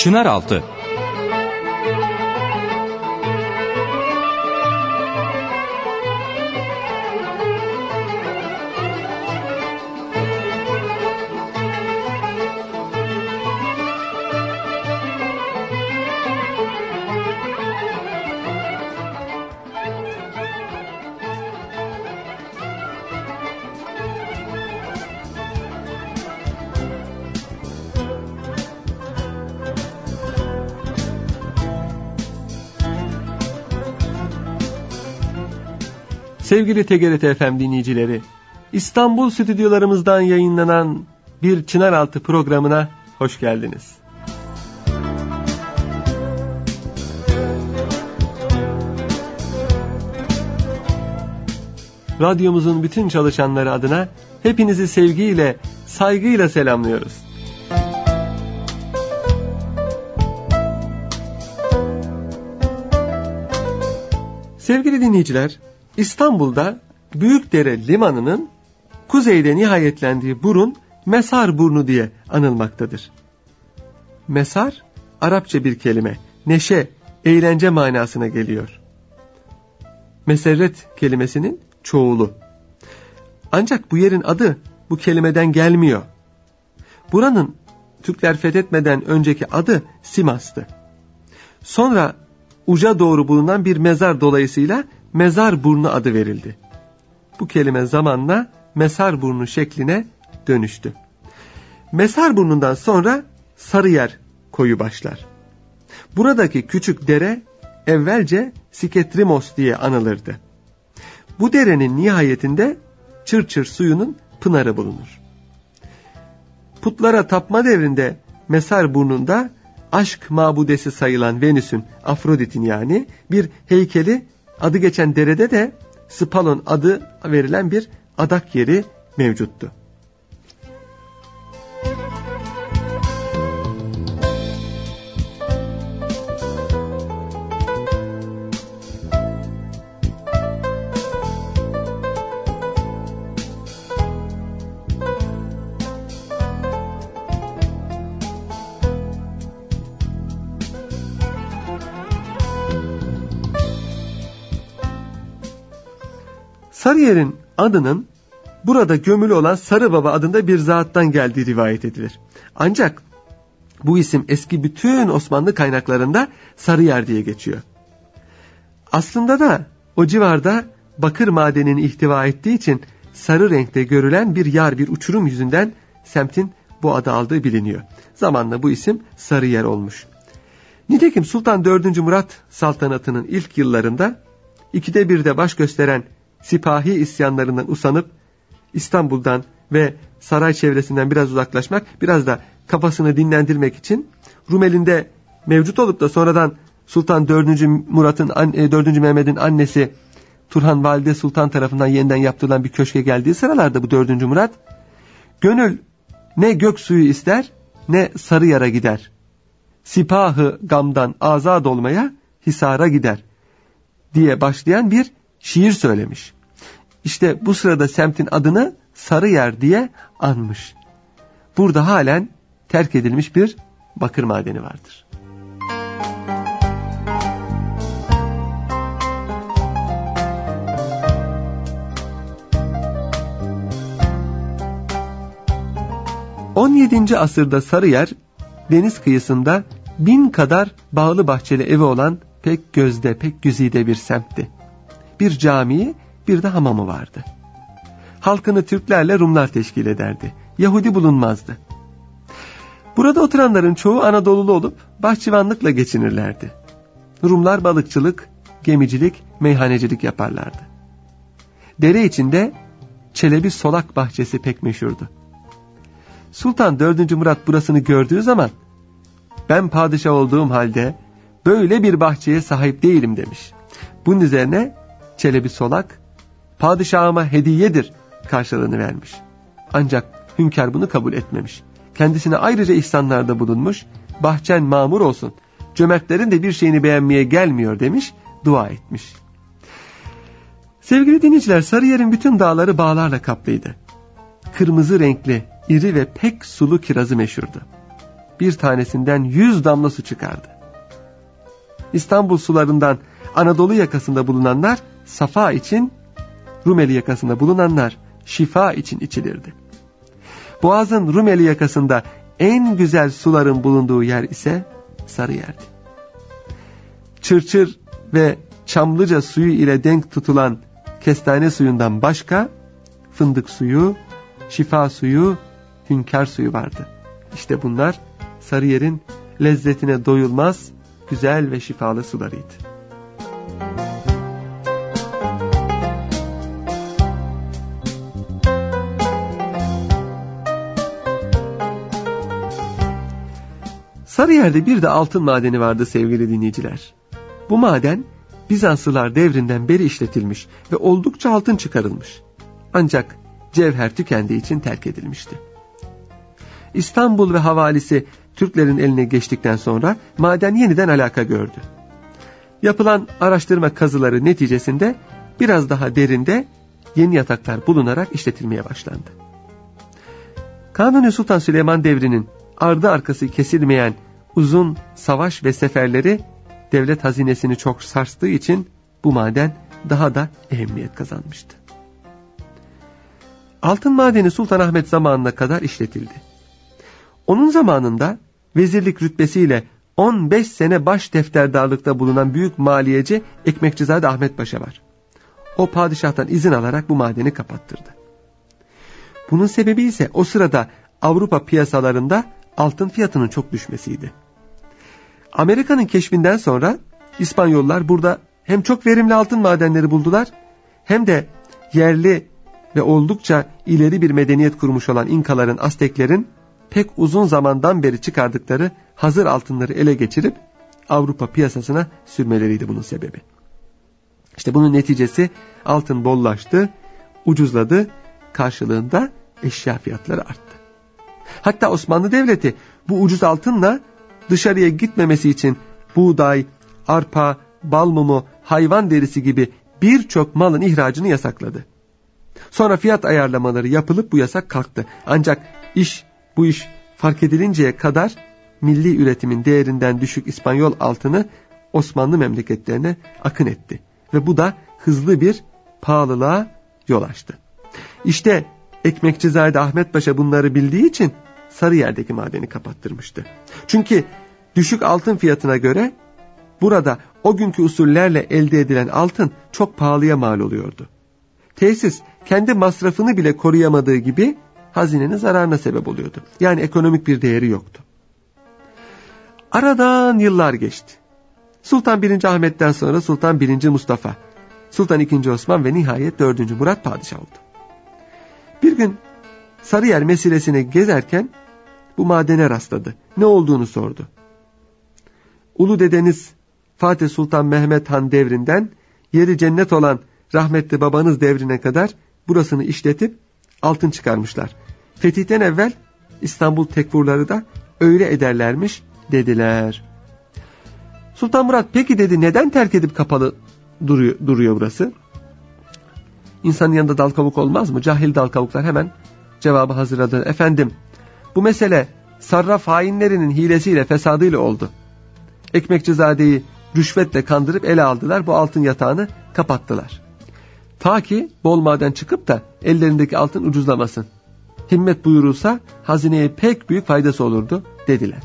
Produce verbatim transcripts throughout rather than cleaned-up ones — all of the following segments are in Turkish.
Çınaraltı. Sevgili T G R T F M dinleyicileri, İstanbul stüdyolarımızdan yayınlanan bir Çınaraltı programına hoş geldiniz. Radyomuzun bütün çalışanları adına hepinizi sevgiyle, saygıyla selamlıyoruz. Sevgili dinleyiciler, İstanbul'da Büyükdere Limanı'nın kuzeyde nihayetlendiği burun Mesarburnu diye anılmaktadır. Mesar, Arapça bir kelime, neşe, eğlence manasına geliyor. Meserret kelimesinin çoğulu. Ancak bu yerin adı bu kelimeden gelmiyor. Buranın Türkler fethetmeden önceki adı Simas'tı. Sonra uca doğru bulunan bir mezar dolayısıyla Mezarburnu adı verildi. Bu kelime zamanla Mesarburnu şekline dönüştü. Mesarburnu'ndan sonra Sarıyer koyu başlar. Buradaki küçük dere evvelce Siketrimos diye anılırdı. Bu derenin nihayetinde Çırçır suyunun pınarı bulunur. Putlara tapma devrinde Mesarburnu'nda aşk mabudesi sayılan Venüs'ün, Afrodit'in yani bir heykeli, adı geçen derede de Spalon adı verilen bir adak yeri mevcuttu. Sarıyer'in adının burada gömülü olan Sarıbaba adında bir zattan geldiği rivayet edilir. Ancak bu isim eski bütün Osmanlı kaynaklarında Sarıyer diye geçiyor. Aslında da o civarda bakır madenini ihtiva ettiği için sarı renkte görülen bir yar, bir uçurum yüzünden semtin bu adı aldığı biliniyor. Zamanla bu isim Sarıyer olmuş. Nitekim Sultan dördüncü Murat saltanatının ilk yıllarında ikide birde baş gösteren sipahi isyanlarından usanıp İstanbul'dan ve saray çevresinden biraz uzaklaşmak, biraz da kafasını dinlendirmek için Rumeli'nde mevcut olup da sonradan Sultan dördüncü Murat'ın dördüncü Mehmet'in annesi Turhan Valide Sultan tarafından yeniden yaptırılan bir köşke geldiği sıralarda bu dördüncü Murat, gönül ne gök suyu ister ne Sarıyer'e gider. Sipahı gamdan azad olmaya Hisar'a gider diye başlayan bir şiir söylemiş. İşte bu sırada semtin adını Sarıyer diye anmış. Burada halen terk edilmiş bir bakır madeni vardır. on yedinci asırda Sarıyer, deniz kıyısında bin kadar bağlı bahçeli evi olan pek gözde, pek güzide bir semtti. Bir camii, bir de hamamı vardı. Halkını Türklerle Rumlar teşkil ederdi. Yahudi bulunmazdı. Burada oturanların çoğu Anadolulu olup bahçıvanlıkla geçinirlerdi. Rumlar balıkçılık, gemicilik, meyhanecilik yaparlardı. Dere içinde Çelebi Solak bahçesi pek meşhurdu. Sultan dördüncü Murat burasını gördüğü zaman, ben padişah olduğum halde böyle bir bahçeye sahip değilim demiş. Bunun üzerine Çelebi Solak, padişahıma hediyedir karşılığını vermiş. Ancak hünkâr bunu kabul etmemiş. Kendisine ayrıca ihsanlarda bulunmuş, bahçen mamur olsun, cömertlerin de bir şeyini beğenmeye gelmiyor demiş, dua etmiş. Sevgili dinleyiciler, Sarıyer'in bütün dağları bağlarla kaplıydı. Kırmızı renkli, iri ve pek sulu kirazı meşhurdu. bir tanesinden yüz damla su çıkardı. İstanbul sularından Anadolu yakasında bulunanlar safa için, Rumeli yakasında bulunanlar şifa için içilirdi. Boğaz'ın Rumeli yakasında en güzel suların bulunduğu yer ise Sarıyer'di. Çırçır ve Çamlıca suyu ile denk tutulan kestane suyundan başka fındık suyu, şifa suyu, hünkâr suyu vardı. İşte bunlar Sarıyer'in lezzetine doyulmaz güzel ve şifalı sularıydı. Sarıyer'de bir de altın madeni vardı sevgili dinleyiciler. Bu maden Bizanslılar devrinden beri işletilmiş ve oldukça altın çıkarılmış. Ancak cevher tükendiği için terk edilmişti. İstanbul ve havalisi Türklerin eline geçtikten sonra maden yeniden alaka gördü. Yapılan araştırma kazıları neticesinde biraz daha derinde yeni yataklar bulunarak işletilmeye başlandı. Kanuni Sultan Süleyman devrinin ardı arkası kesilmeyen uzun savaş ve seferleri devlet hazinesini çok sarstığı için bu maden daha da ehemmiyet kazanmıştı. Altın madeni Sultanahmet zamanına kadar işletildi. Onun zamanında vezirlik rütbesiyle on beş sene baş defterdarlıkta bulunan büyük maliyeci Ekmekçizade Ahmet Paşa var. O padişahtan izin alarak bu madeni kapattırdı. Bunun sebebi ise o sırada Avrupa piyasalarında altın fiyatının çok düşmesiydi. Amerika'nın keşfinden sonra İspanyollar burada hem çok verimli altın madenleri buldular hem de yerli ve oldukça ileri bir medeniyet kurmuş olan İnkaların, Azteklerin pek uzun zamandan beri çıkardıkları hazır altınları ele geçirip Avrupa piyasasına sürmeleriydi bunun sebebi. İşte bunun neticesi altın bollaştı, ucuzladı, karşılığında eşya fiyatları arttı. Hatta Osmanlı Devleti bu ucuz altınla dışarıya gitmemesi için buğday, arpa, bal mumu, hayvan derisi gibi birçok malın ihracını yasakladı. Sonra fiyat ayarlamaları yapılıp bu yasak kalktı. Ancak iş bu iş fark edilinceye kadar milli üretimin değerinden düşük İspanyol altını Osmanlı memleketlerine akın etti. Ve bu da hızlı bir pahalılığa yol açtı. İşte Ekmekçizade Ahmet Paşa bunları bildiği için Sarıyer'deki madeni kapattırmıştı. Çünkü düşük altın fiyatına göre burada o günkü usullerle elde edilen altın çok pahalıya mal oluyordu. Tesis kendi masrafını bile koruyamadığı gibi hazinenin zararına sebep oluyordu. Yani ekonomik bir değeri yoktu. Aradan yıllar geçti. Sultan birinci Ahmet'ten sonra Sultan birinci Mustafa, Sultan ikinci Osman ve nihayet dördüncü Murat padişah oldu. Bir gün Sarıyer meselesini gezerken bu madene rastladı. Ne olduğunu sordu. Ulu dedeniz Fatih Sultan Mehmet Han devrinden yeri cennet olan rahmetli babanız devrine kadar burasını işletip altın çıkarmışlar. Fetihten evvel İstanbul tekfurları da öyle ederlermiş dediler. Sultan Murat peki dedi, neden terk edip kapalı duruyor, duruyor burası? İnsanın yanında dal kavuk olmaz mı? Cahil dal kavuklar hemen cevabı hazırladı. Efendim, bu mesele sarraf hainlerinin hilesiyle fesadıyla oldu. Ekmekçizadeyi rüşvetle kandırıp ele aldılar, bu altın yatağını kapattılar. Ta ki bol maden çıkıp da ellerindeki altın ucuzlamasın. Himmet buyurulsa hazineye pek büyük faydası olurdu dediler.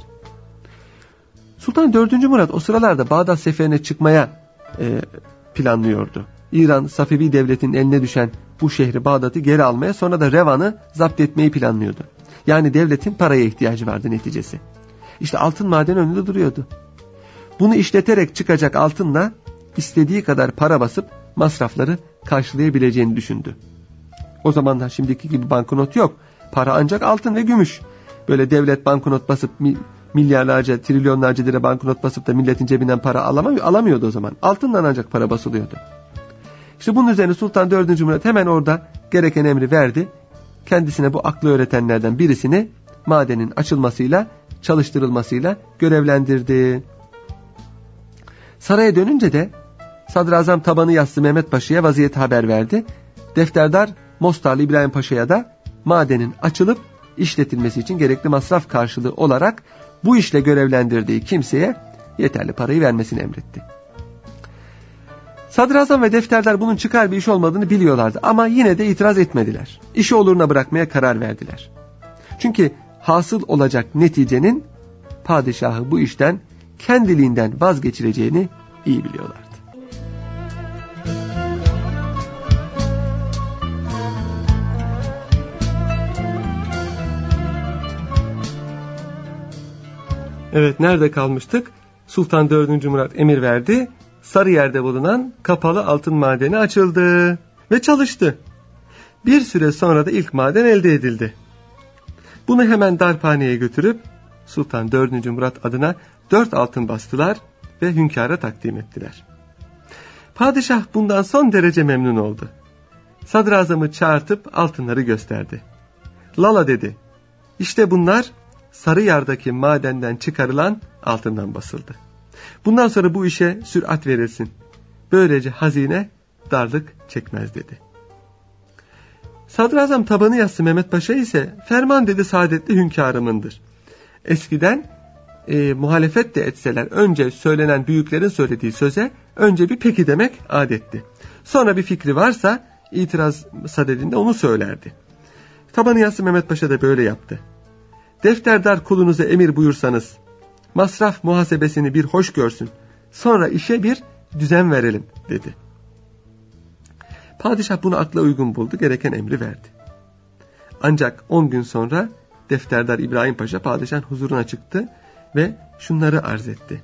Sultan dördüncü Murat o sıralarda Bağdat seferine çıkmaya e, planlıyordu. İran Safevi devletinin eline düşen bu şehri Bağdat'ı geri almaya, sonra da Revan'ı zapt etmeyi planlıyordu. Yani devletin paraya ihtiyacı vardı neticesi. İşte altın maden önünde duruyordu. Bunu işleterek çıkacak altınla istediği kadar para basıp masrafları karşılayabileceğini düşündü. O zamanlar şimdiki gibi banknot yok. Para ancak altın ve gümüş. Böyle devlet banknot basıp milyarlarca, trilyonlarca lira banknot basıp da milletin cebinden para alamıyor, alamıyordu o zaman. Altından ancak para basılıyordu. İşte bunun üzerine Sultan dördüncü Murat hemen orada gereken emri verdi. Kendisine bu aklı öğretenlerden birisini madenin açılmasıyla, çalıştırılmasıyla görevlendirdi. Saraya dönünce de Sadrazam Tabanı Yassı Mehmet Paşa'ya vaziyeti haber verdi. Defterdar Mostarlı İbrahim Paşa'ya da madenin açılıp işletilmesi için gerekli masraf karşılığı olarak bu işle görevlendirdiği kimseye yeterli parayı vermesini emretti. Sadrazam ve defterdar bunun çıkar bir iş olmadığını biliyorlardı ama yine de itiraz etmediler. İşi oluruna bırakmaya karar verdiler. Çünkü hasıl olacak neticenin padişahı bu işten kendiliğinden vazgeçireceğini iyi biliyorlardı. Evet, nerede kalmıştık? Sultan dördüncü. Murat emir verdi. Sarıyer'de bulunan kapalı altın madeni açıldı ve çalıştı. Bir süre sonra da ilk maden elde edildi. Bunu hemen darphaneye götürüp Sultan dördüncü. Murat adına dört altın bastılar ve hünkâra takdim ettiler. Padişah bundan son derece memnun oldu. Sadrazamı çağırtıp altınları gösterdi. Lala dedi, işte bunlar Sarıyer'deki madenden çıkarılan altından basıldı. Bundan sonra bu işe sürat verilsin. Böylece hazine darlık çekmez dedi. Sadrazam tabanı yassı Mehmet Paşa ise ferman dedi saadetli hünkârımındır. Eskiden e, muhalefet de etseler önce söylenen büyüklerin söylediği söze önce bir peki demek adetti. Sonra bir fikri varsa itiraz sadedinde onu söylerdi. Tabanı yassı Mehmet Paşa da böyle yaptı. Defterdar kulunuza emir buyursanız masraf muhasebesini bir hoş görsün, sonra işe bir düzen verelim dedi. Padişah bunu akla uygun buldu, gereken emri verdi. Ancak on gün sonra defterdar İbrahim Paşa padişahın huzuruna çıktı ve şunları arz etti.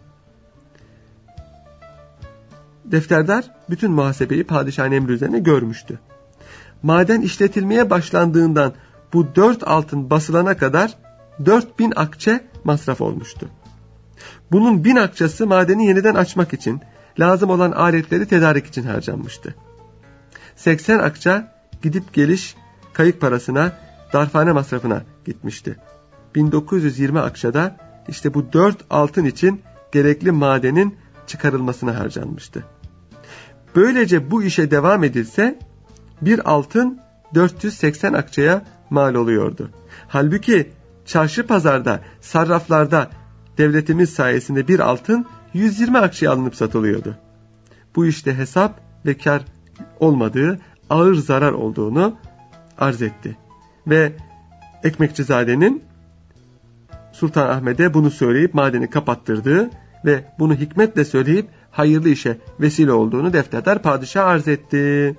Defterdar bütün muhasebeyi padişahın emri üzerine görmüştü. Maden işletilmeye başlandığından bu dört altın basılana kadar dört bin akçe masraf olmuştu. Bunun bin akçesi madeni yeniden açmak için, lazım olan aletleri tedarik için harcanmıştı. seksen akça gidip geliş kayık parasına, darphane masrafına gitmişti. bin dokuz yüz yirmi akçada işte bu dört altın için gerekli madenin çıkarılmasına harcanmıştı. Böylece bu işe devam edilse bir altın dört yüz seksen akçaya mal oluyordu. Halbuki çarşı pazarda, sarraflarda devletimiz sayesinde bir altın yüz yirmi akçeye alınıp satılıyordu. Bu işte hesap ve kar olmadığı, ağır zarar olduğunu arz etti. Ve Ekmekçizade'nin Sultan Ahmet'e bunu söyleyip madeni kapattırdığı ve bunu hikmetle söyleyip hayırlı işe vesile olduğunu defterdar padişah arz etti.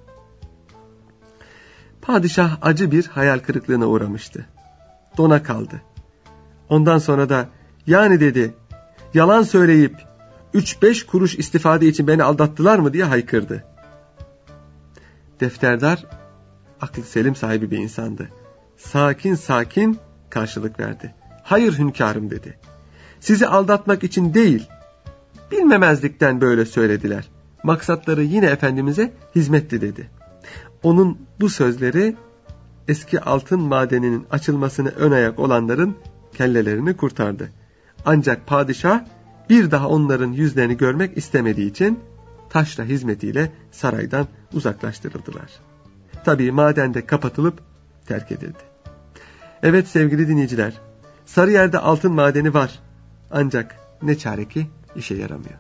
Padişah acı bir hayal kırıklığına uğramıştı. Dona kaldı. Ondan sonra da yani dedi, yalan söyleyip üç beş kuruş istifade için beni aldattılar mı diye haykırdı. Defterdar aklı selim sahibi bir insandı. Sakin sakin karşılık verdi. Hayır hünkârım dedi. Sizi aldatmak için değil, bilmemezlikten böyle söylediler. Maksatları yine Efendimiz'e hizmetti dedi. Onun bu sözleri eski altın madeninin açılmasına ön ayak olanların kellelerini kurtardı. Ancak padişah bir daha onların yüzlerini görmek istemediği için taşra hizmetiyle saraydan uzaklaştırıldılar. Tabii maden de kapatılıp terk edildi. Evet sevgili dinleyiciler, Sarıyer'de altın madeni var. Ancak ne çare ki işe yaramıyor.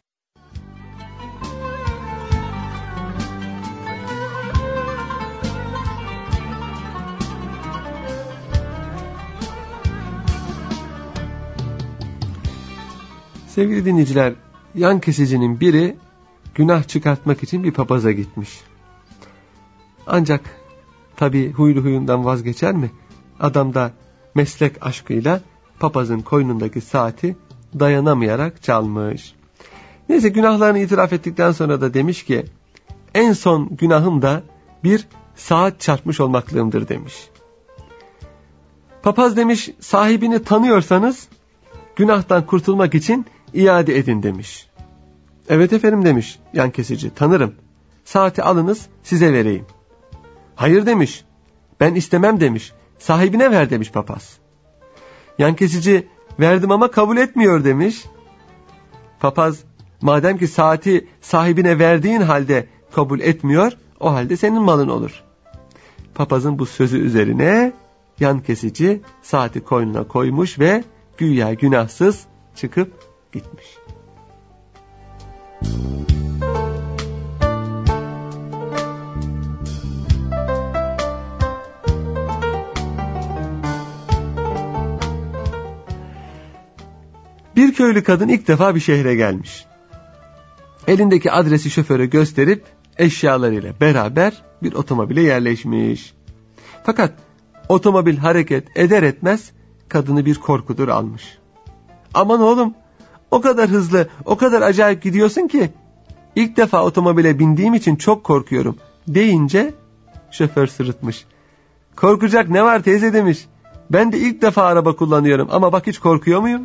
Sevgili dinleyiciler, yan kesicinin biri günah çıkartmak için bir papaza gitmiş. Ancak tabii huylu huyundan vazgeçer mi? Adam da meslek aşkıyla papazın koynundaki saati dayanamayarak çalmış. Neyse günahlarını itiraf ettikten sonra da demiş ki en son günahım da bir saat çarpmış olmaklığımdır demiş. Papaz demiş sahibini tanıyorsanız günahtan kurtulmak için iade edin demiş. Evet efendim demiş yan kesici, tanırım. Saati alınız size vereyim. Hayır demiş, ben istemem demiş. Sahibine ver demiş papaz. Yan kesici verdim ama kabul etmiyor demiş. Papaz madem ki saati sahibine verdiğin halde kabul etmiyor, o halde senin malın olur. Papazın bu sözü üzerine yan kesici saati koynuna koymuş ve güya günahsız çıkıp gitmiş. Bir köylü kadın ilk defa bir şehre gelmiş. Elindeki adresi şoföre gösterip eşyalarıyla beraber bir otomobile yerleşmiş. Fakat otomobil hareket eder etmez kadını bir korkudur almış. Aman oğlum, o kadar hızlı, o kadar acayip gidiyorsun ki ilk defa otomobile bindiğim için çok korkuyorum deyince şoför sırıtmış. Korkacak ne var teyze demiş. Ben de ilk defa araba kullanıyorum ama bak hiç korkuyor muyum?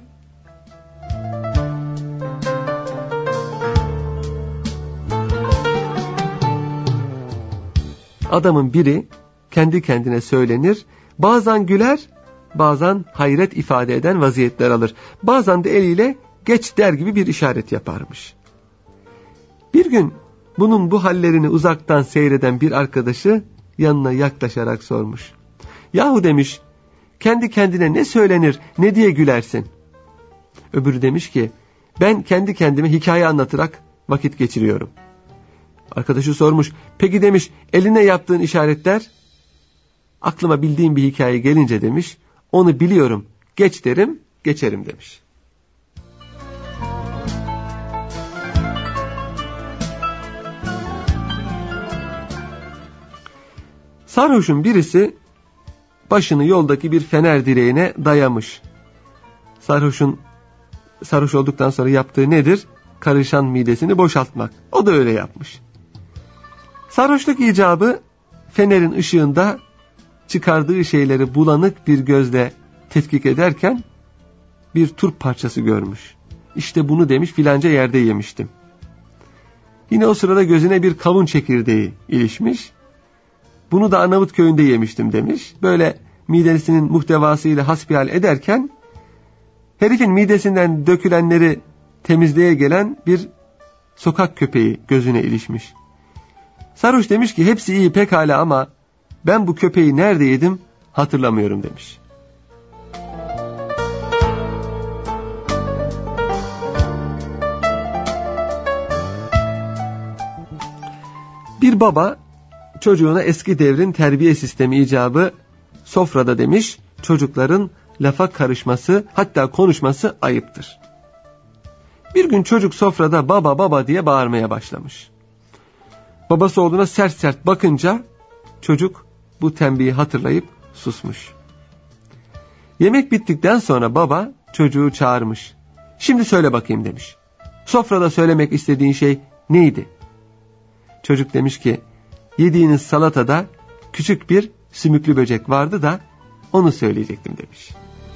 Adamın biri kendi kendine söylenir, bazen güler, bazen hayret ifade eden vaziyetler alır. Bazen de eliyle geç der gibi bir işaret yaparmış. Bir gün bunun bu hallerini uzaktan seyreden bir arkadaşı yanına yaklaşarak sormuş. Yahu demiş, kendi kendine ne söylenir, ne diye gülersin? Öbürü demiş ki, ben kendi kendime hikaye anlatarak vakit geçiriyorum. Arkadaşı sormuş, peki demiş, eline yaptığın işaretler? Aklıma bildiğim bir hikaye gelince demiş, onu biliyorum, geç derim, geçerim demiş. Sarhoşun birisi başını yoldaki bir fener direğine dayamış. Sarhoşun sarhoş olduktan sonra yaptığı nedir? Karışan midesini boşaltmak. O da öyle yapmış. Sarhoşluk icabı fenerin ışığında çıkardığı şeyleri bulanık bir gözle tetkik ederken bir turp parçası görmüş. İşte bunu demiş filanca yerde yemiştim. Yine o sırada gözüne bir kavun çekirdeği ilişmiş. Bunu da Arnavutköy'ünde yemiştim demiş. Böyle midesinin muhtevasıyla hasbihal ederken herifin midesinden dökülenleri temizliğe gelen bir sokak köpeği gözüne ilişmiş. Sarhoş demiş ki hepsi iyi pekala ama ben bu köpeği nerede yedim hatırlamıyorum demiş. Bir baba çocuğuna eski devrin terbiye sistemi icabı sofrada demiş, çocukların lafa karışması hatta konuşması ayıptır. Bir gün çocuk sofrada baba baba diye bağırmaya başlamış. Babası oğluna sert sert bakınca çocuk bu tembihi hatırlayıp susmuş. Yemek bittikten sonra baba çocuğu çağırmış. Şimdi söyle bakayım demiş. Sofrada söylemek istediğin şey neydi? Çocuk demiş ki yediğiniz salatada küçük bir sümüklü böcek vardı da onu söyleyecektim demiş.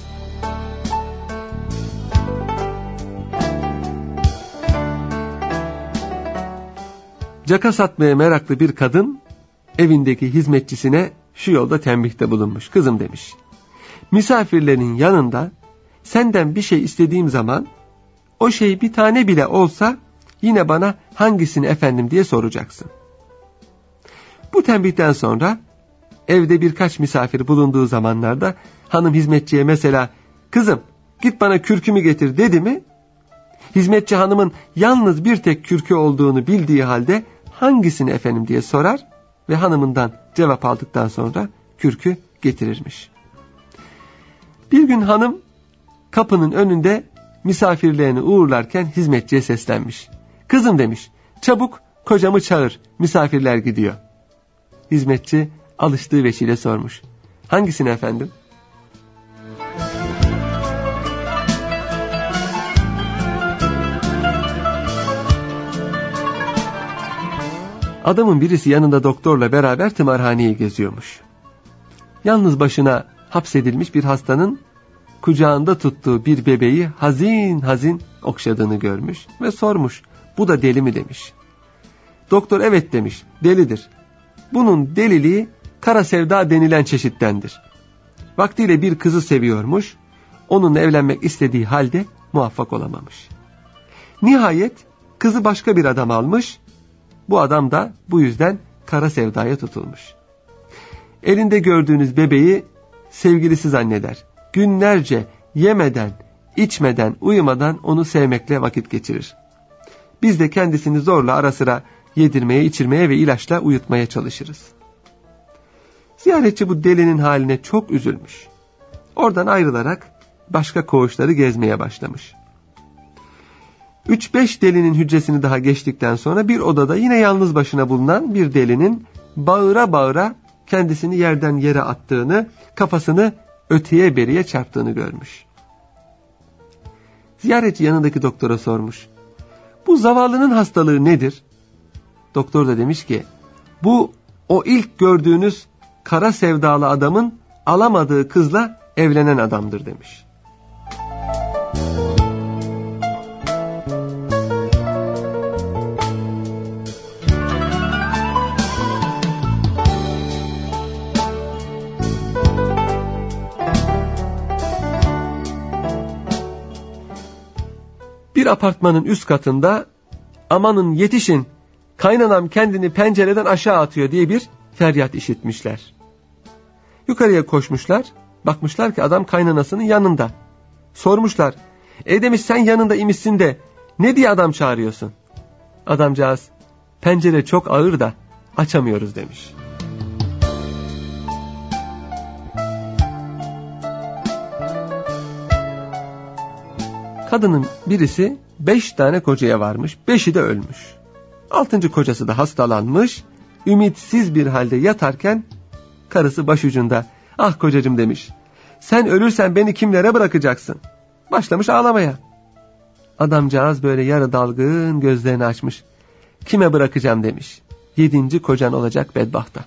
Caka satmaya meraklı bir kadın evindeki hizmetçisine şu yolda tembihte bulunmuş. Kızım demiş, misafirlerin yanında senden bir şey istediğim zaman o şey bir tane bile olsa yine bana hangisini efendim diye soracaksın. Bu tembihten sonra evde birkaç misafir bulunduğu zamanlarda hanım hizmetçiye mesela kızım git bana kürkümü getir dedi mi? Hizmetçi hanımın yalnız bir tek kürkü olduğunu bildiği halde hangisini efendim diye sorar ve hanımından cevap aldıktan sonra kürkü getirirmiş. Bir gün hanım kapının önünde misafirlerini uğurlarken hizmetçiye seslenmiş. Kızım demiş, çabuk kocamı çağır, misafirler gidiyor. Hizmetçi alıştığı veçile sormuş. Hangisini efendim? Adamın birisi yanında doktorla beraber tımarhaneyi geziyormuş. Yalnız başına hapsedilmiş bir hastanın kucağında tuttuğu bir bebeği hazin hazin okşadığını görmüş ve sormuş. Bu da deli mi demiş. Doktor evet demiş, delidir. Bunun deliliği kara sevda denilen çeşittendir. Vaktiyle bir kızı seviyormuş, onunla evlenmek istediği halde muvaffak olamamış. Nihayet kızı başka bir adam almış, bu adam da bu yüzden kara sevdaya tutulmuş. Elinde gördüğünüz bebeği sevgilisi zanneder. Günlerce yemeden, içmeden, uyumadan onu sevmekle vakit geçirir. Biz de kendisini zorla ara sıra yedirmeye, içirmeye ve ilaçla uyutmaya çalışırız. Ziyaretçi bu delinin haline çok üzülmüş. Oradan ayrılarak başka koğuşları gezmeye başlamış. Üç beş delinin hücresini daha geçtikten sonra bir odada yine yalnız başına bulunan bir delinin bağıra bağıra kendisini yerden yere attığını, kafasını öteye beriye çarptığını görmüş. Ziyaretçi yanındaki doktora sormuş. Bu zavallının hastalığı nedir? Doktor da demiş ki, bu o ilk gördüğünüz kara sevdalı adamın alamadığı kızla evlenen adamdır demiş. Bir apartmanın üst katında amanın yetişin kaynanam kendini pencereden aşağı atıyor diye bir feryat işitmişler. Yukarıya koşmuşlar, bakmışlar ki adam kaynanasının yanında. Sormuşlar, e demiş sen yanında imişsin de ne diye adam çağırıyorsun? Adamcağız, pencere çok ağır da açamıyoruz demiş. Kadının birisi beş tane kocaya varmış, beşi de ölmüş. Altıncı kocası da hastalanmış, ümitsiz bir halde yatarken karısı başucunda, ah kocacığım demiş, sen ölürsen beni kimlere bırakacaksın? Başlamış ağlamaya. Adamcağız böyle yarı dalgın gözlerini açmış, kime bırakacağım demiş, yedinci kocan olacak bedbahta.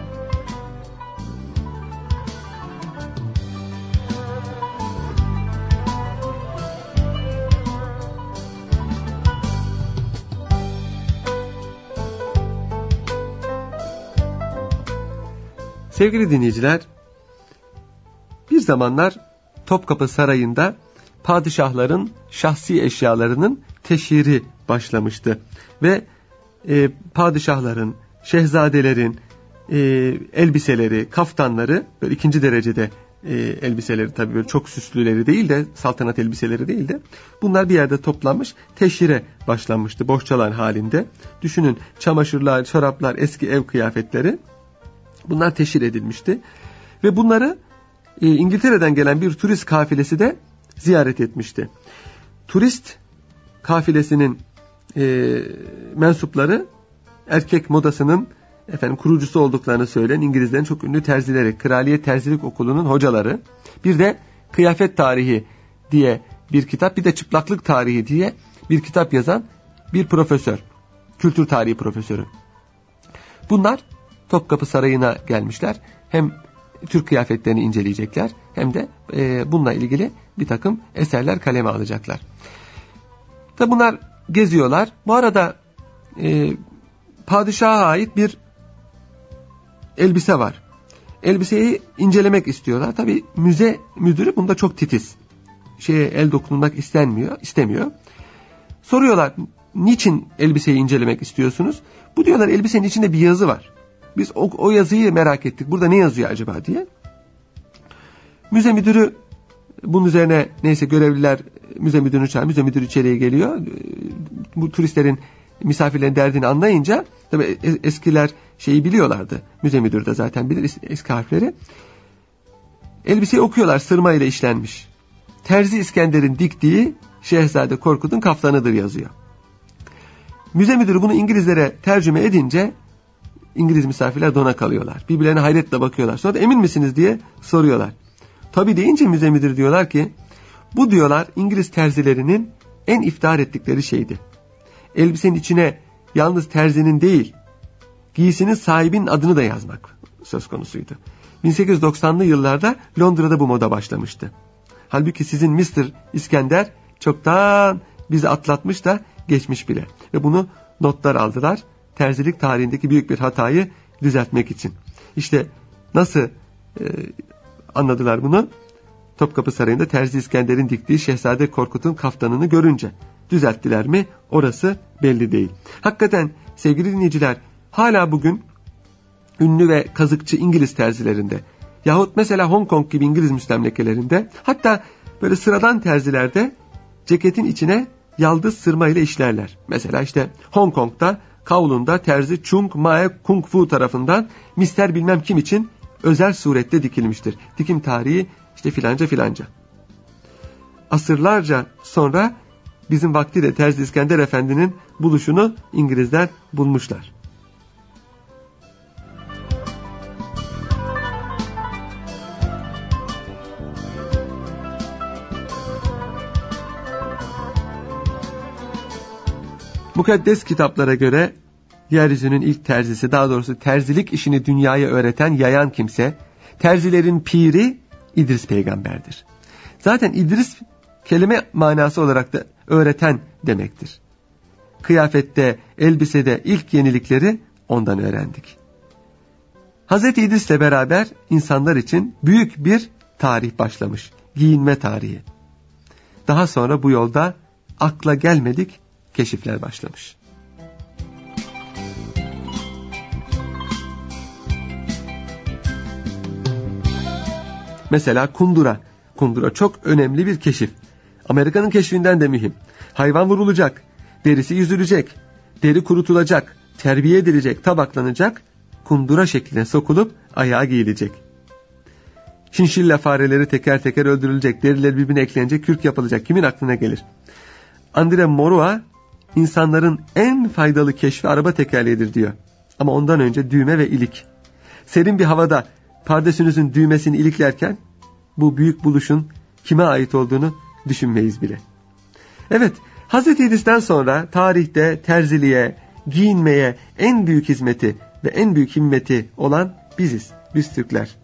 Sevgili dinleyiciler, bir zamanlar Topkapı Sarayı'nda padişahların şahsi eşyalarının teşhiri başlamıştı. Ve e, padişahların, şehzadelerin e, elbiseleri, kaftanları, böyle ikinci derecede e, elbiseleri, tabii böyle çok süslüleri değil de, saltanat elbiseleri değil de, bunlar bir yerde toplanmış, teşhire başlanmıştı bohçalar halinde. Düşünün, çamaşırlar, çoraplar, eski ev kıyafetleri, bunlar teşhir edilmişti. Ve bunları e, İngiltere'den gelen bir turist kafilesi de ziyaret etmişti. Turist kafilesinin e, mensupları erkek modasının efendim kurucusu olduklarını söyleyen İngilizlerin çok ünlü terzileri, Kraliyet Terzilik Okulu'nun hocaları, bir de Kıyafet Tarihi diye bir kitap, bir de Çıplaklık Tarihi diye bir kitap yazan bir profesör, kültür tarihi profesörü. Bunlar Topkapı Sarayı'na gelmişler. Hem Türk kıyafetlerini inceleyecekler, hem de e, bununla ilgili bir takım eserler kaleme alacaklar. Tabi bunlar geziyorlar. Bu arada e, padişaha ait bir elbise var. Elbiseyi incelemek istiyorlar. Tabi müze müdürü bunda çok titiz. Şeye el dokunmak istenmiyor, istemiyor. Soruyorlar, niçin elbiseyi incelemek istiyorsunuz? Bu diyorlar, elbisenin içinde bir yazı var. Biz o, o yazıyı merak ettik. Burada ne yazıyor acaba diye. Müze müdürü bunun üzerine, neyse görevliler müze müdürünü çağırıyor. Müze müdürü içeriye geliyor. Bu turistlerin, misafirlerin derdini anlayınca, tabii eskiler şeyi biliyorlardı. Müze müdürü de zaten bilir eski harfleri. Elbiseyi okuyorlar, sırma ile işlenmiş. Terzi İskender'in diktiği Şehzade Korkut'un kaftanıdır yazıyor. Müze müdürü bunu İngilizlere tercüme edince İngiliz misafirler dona kalıyorlar. Birbirlerine hayretle bakıyorlar. Sonra da emin misiniz diye soruyorlar. Tabii deyince müze müdürü diyorlar ki, bu diyorlar İngiliz terzilerinin en iftihar ettikleri şeydi. Elbisenin içine yalnız terzinin değil, giysinin sahibinin adını da yazmak söz konusuydu. bin sekiz yüz doksanlı yıllarda Londra'da bu moda başlamıştı. Halbuki sizin mister İskender çoktan bizi atlatmış da geçmiş bile. Ve bunu notlar aldılar. Terzilik tarihindeki büyük bir hatayı düzeltmek için. İşte nasıl e, anladılar bunu? Topkapı Sarayı'nda Terzi İskender'in diktiği Şehzade Korkut'un kaftanını görünce. Düzelttiler mi? Orası belli değil. Hakikaten sevgili dinleyiciler, hala bugün ünlü ve kazıkçı İngiliz terzilerinde, yahut mesela Hong Kong gibi İngiliz müstemlekelerinde, hatta böyle sıradan terziler de ceketin içine yaldız sırma ile işlerler. Mesela işte Hong Kong'da Kowloon'da terzi Chung Mae Kung Fu tarafından mister bilmem kim için özel surette dikilmiştir. Dikim tarihi işte filanca filanca. Asırlarca sonra bizim vaktiyle Terzi İskender Efendi'nin buluşunu İngilizler bulmuşlar. Mukaddes kitaplara göre yeryüzünün ilk terzisi, daha doğrusu terzilik işini dünyaya öğreten, yayan kimse, terzilerin piri İdris peygamberdir. Zaten İdris kelime manası olarak da öğreten demektir. Kıyafette, elbisede ilk yenilikleri ondan öğrendik. Hazreti İdris'le beraber insanlar için büyük bir tarih başlamış. Giyinme tarihi. Daha sonra bu yolda akla gelmedik keşifler başlamış. Mesela kundura. Kundura çok önemli bir keşif. Amerika'nın keşfinden de mühim. Hayvan vurulacak, derisi yüzülecek, deri kurutulacak, terbiye edilecek, tabaklanacak, kundura şekline sokulup ayağa giyilecek. Şinşilla fareleri teker teker öldürülecek, deriler birbirine eklenecek, kürk yapılacak. Kimin aklına gelir? Andre Morua, insanların en faydalı keşfi araba tekerleğidir diyor. Ama ondan önce düğme ve ilik. Serin bir havada pardesünüzün düğmesini iliklerken bu büyük buluşun kime ait olduğunu düşünmeyiz bile. Evet, Hazreti İdris'ten sonra tarihte terziliğe, giyinmeye en büyük hizmeti ve en büyük himmeti olan biziz, biz Türkler.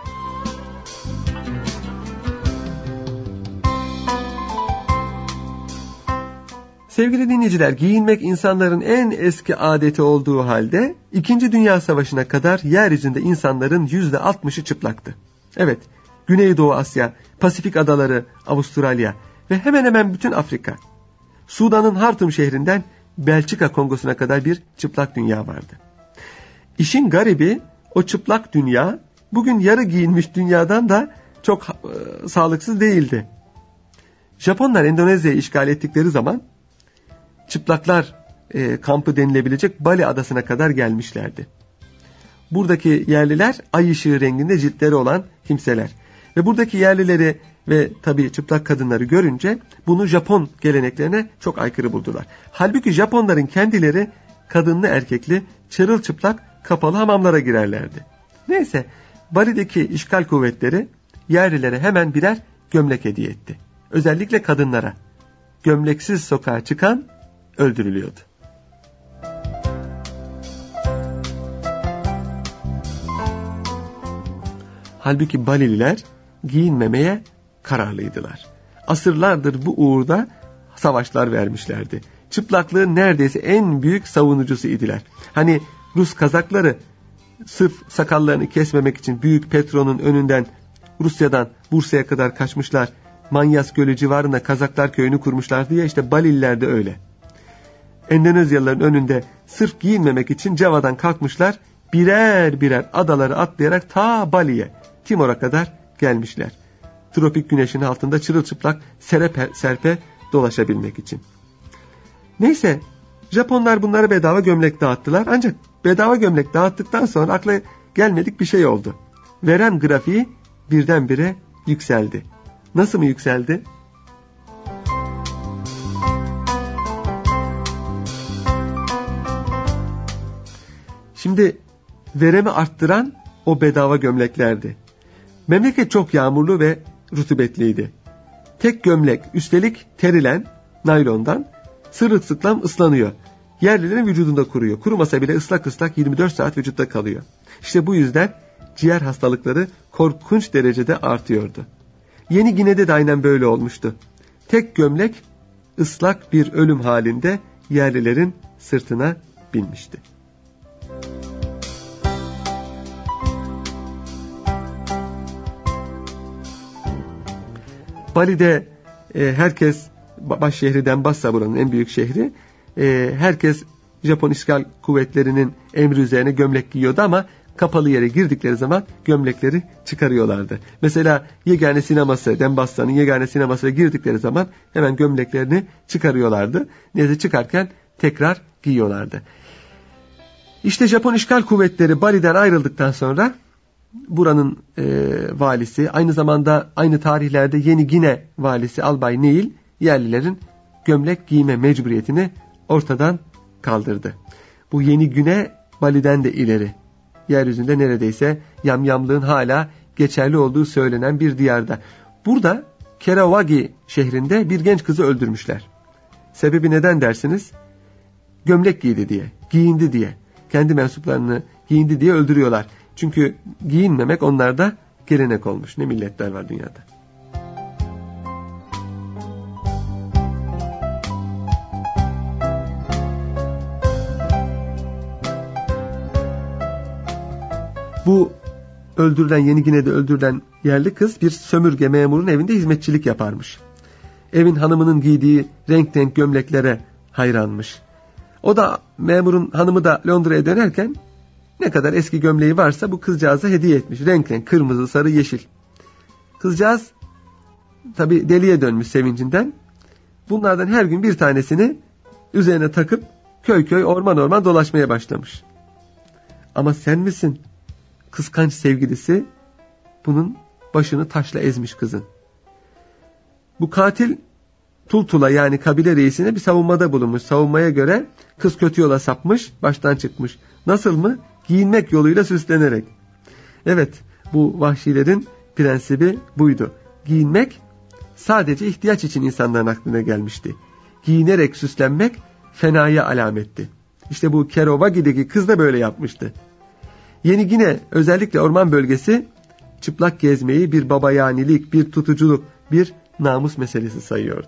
Sevgili dinleyiciler, giyinmek insanların en eski adeti olduğu halde İkinci Dünya Savaşı'na kadar yeryüzünde insanların yüzde altmışı çıplaktı. Evet, Güneydoğu Asya, Pasifik adaları, Avustralya ve hemen hemen bütün Afrika. Sudan'ın Hartum şehrinden Belçika Kongosu'na kadar bir çıplak dünya vardı. İşin garibi, o çıplak dünya bugün yarı giyinmiş dünyadan da çok e, sağlıksız değildi. Japonlar Endonezya'yı işgal ettikleri zaman çıplaklar e, kampı denilebilecek Bali adasına kadar gelmişlerdi. Buradaki yerliler ay ışığı renginde ciltleri olan kimseler. Ve buradaki yerlileri ve tabii çıplak kadınları görünce bunu Japon geleneklerine çok aykırı buldular. Halbuki Japonların kendileri kadınlı erkekli çırılçıplak kapalı hamamlara girerlerdi. Neyse, Bali'deki işgal kuvvetleri yerlilere hemen birer gömlek hediye etti. Özellikle kadınlara. Gömleksiz sokağa çıkan öldürülüyordu. Halbuki Balililer giyinmemeye kararlıydılar. Asırlardır bu uğurda savaşlar vermişlerdi. Çıplaklığın neredeyse en büyük savunucusu idiler. Hani Rus Kazakları sırf sakallarını kesmemek için Büyük Petro'nun önünden Rusya'dan Bursa'ya kadar kaçmışlar. Manyas Gölü civarında Kazaklar köyünü kurmuşlar diye, işte Balililer de öyle. Endonezyalıların önünde sırf giyinmemek için Java'dan kalkmışlar, birer birer adaları atlayarak ta Bali'ye, Timor'a kadar gelmişler. Tropik güneşin altında çırılçıplak serpe, serpe dolaşabilmek için. Neyse, Japonlar bunlara bedava gömlek dağıttılar. Ancak bedava gömlek dağıttıktan sonra akla gelmedik bir şey oldu. Verem grafiği birdenbire yükseldi. Nasıl mı yükseldi? Şimdi veremi arttıran o bedava gömleklerdi. Memleket çok yağmurlu ve rutubetliydi. Tek gömlek, üstelik terilen naylondan sırılsıklam ıslanıyor. Yerlilerin vücudunda kuruyor. Kurumasa bile ıslak ıslak yirmi dört saat vücutta kalıyor. İşte bu yüzden ciğer hastalıkları korkunç derecede artıyordu. Yeni Gine'de de aynen böyle olmuştu. Tek gömlek ıslak bir ölüm halinde yerlilerin sırtına binmişti. Bali'de e, herkes, baş şehri Denpasar buranın en büyük şehri, e, herkes Japon işgal kuvvetlerinin emri üzerine gömlek giyiyordu ama kapalı yere girdikleri zaman gömlekleri çıkarıyorlardı. Mesela Yegane Sineması, Dembasta'nın Yegane Sineması'na girdikleri zaman hemen gömleklerini çıkarıyorlardı. Neyse çıkarken tekrar giyiyorlardı. İşte Japon işgal kuvvetleri Bali'den ayrıldıktan sonra buranın e, valisi, aynı zamanda aynı tarihlerde Yeni Gine valisi Albay Neil yerlilerin gömlek giyme mecburiyetini ortadan kaldırdı. Bu Yeni Gine Bali'den de ileri. Yeryüzünde neredeyse yamyamlığın hala geçerli olduğu söylenen bir diyarda. Burada Kerawagi şehrinde bir genç kızı öldürmüşler. Sebebi neden dersiniz? Gömlek giydi diye, giyindi diye. Kendi mensuplarını giyindi diye öldürüyorlar. Çünkü giyinmemek onlarda gelenek olmuş. Ne milletler var dünyada. Bu öldürülen, Yeni Gine'de öldürülen yerli kız bir sömürge memurun evinde hizmetçilik yaparmış. Evin hanımının giydiği renk renk gömleklere hayranmış. O da memurun hanımı da Londra'ya dönerken ne kadar eski gömleği varsa bu kızcağıza hediye etmiş. Renk renk kırmızı, sarı, yeşil. Kızcağız tabii deliye dönmüş sevincinden. Bunlardan her gün bir tanesini üzerine takıp köy köy, orman orman dolaşmaya başlamış. Ama sen misin? Kıskanç sevgilisi bunun başını taşla ezmiş kızın. Bu katil Tultula yani kabile reisine bir savunmada bulunmuş. Savunmaya göre kız kötü yola sapmış, baştan çıkmış. Nasıl mı? Giyinmek yoluyla süslenerek. Evet, bu vahşilerin prensibi buydu. Giyinmek sadece ihtiyaç için insanların aklına gelmişti. Giyinerek süslenmek fenaya alametti. İşte bu Kerowagi'deki kız da böyle yapmıştı. Yeni Gine, özellikle orman bölgesi, çıplak gezmeyi bir babayanilik, bir tutuculuk, bir namus meselesi sayıyordu.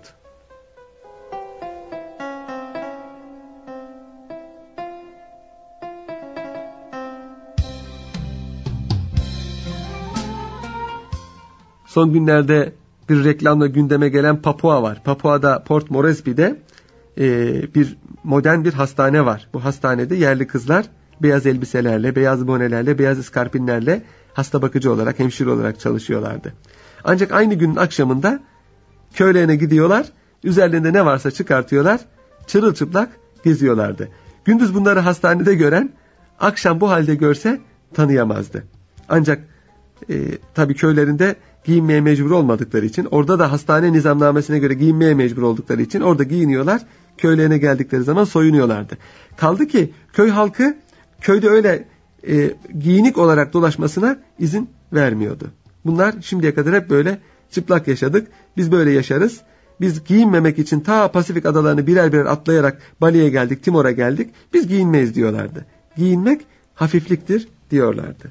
Son günlerde bir reklamla gündeme gelen Papua var. Papua'da, Port Moresby'de e, bir modern bir hastane var. Bu hastanede yerli kızlar beyaz elbiselerle, beyaz bonelerle, beyaz iskarpinlerle hasta bakıcı olarak, hemşire olarak çalışıyorlardı. Ancak aynı günün akşamında köylerine gidiyorlar, üzerlerinde ne varsa çıkartıyorlar, çırılçıplak geziyorlardı. Gündüz bunları hastanede gören, akşam bu halde görse tanıyamazdı. Ancak e, tabii köylerinde giyinmeye mecbur olmadıkları için, orada da hastane nizamnamesine göre giyinmeye mecbur oldukları için orada giyiniyorlar, köylerine geldikleri zaman soyunuyorlardı. Kaldı ki köy halkı köyde öyle e, giyinik olarak dolaşmasına izin vermiyordu. Bunlar şimdiye kadar hep böyle çıplak yaşadık, biz böyle yaşarız, biz giyinmemek için ta Pasifik adalarını birer birer atlayarak Bali'ye geldik, Timor'a geldik, biz giyinmeyiz diyorlardı. Giyinmek hafifliktir diyorlardı.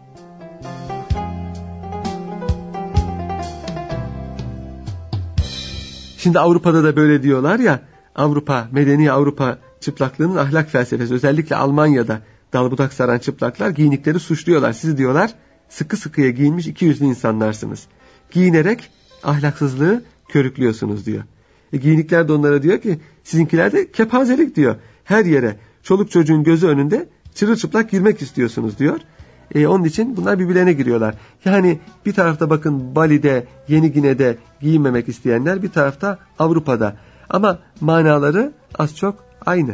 Şimdi Avrupa'da da böyle diyorlar ya, Avrupa, medeni Avrupa çıplaklığının ahlak felsefesi, özellikle Almanya'da dalbudak saran çıplaklar giyinikleri suçluyorlar. Siz diyorlar sıkı sıkıya giyinmiş iki yüzlü insanlarsınız. Giyinerek ahlaksızlığı körüklüyorsunuz diyor. E, giyinikler de onlara diyor ki sizinkiler de kepazelik diyor. Her yere çoluk çocuğun gözü önünde çırılçıplak girmek istiyorsunuz diyor. E, onun için bunlar birbirlerine giriyorlar. Yani bir tarafta bakın Bali'de, Yeni Gine'de giyinmemek isteyenler, bir tarafta Avrupa'da. Ama manaları az çok aynı.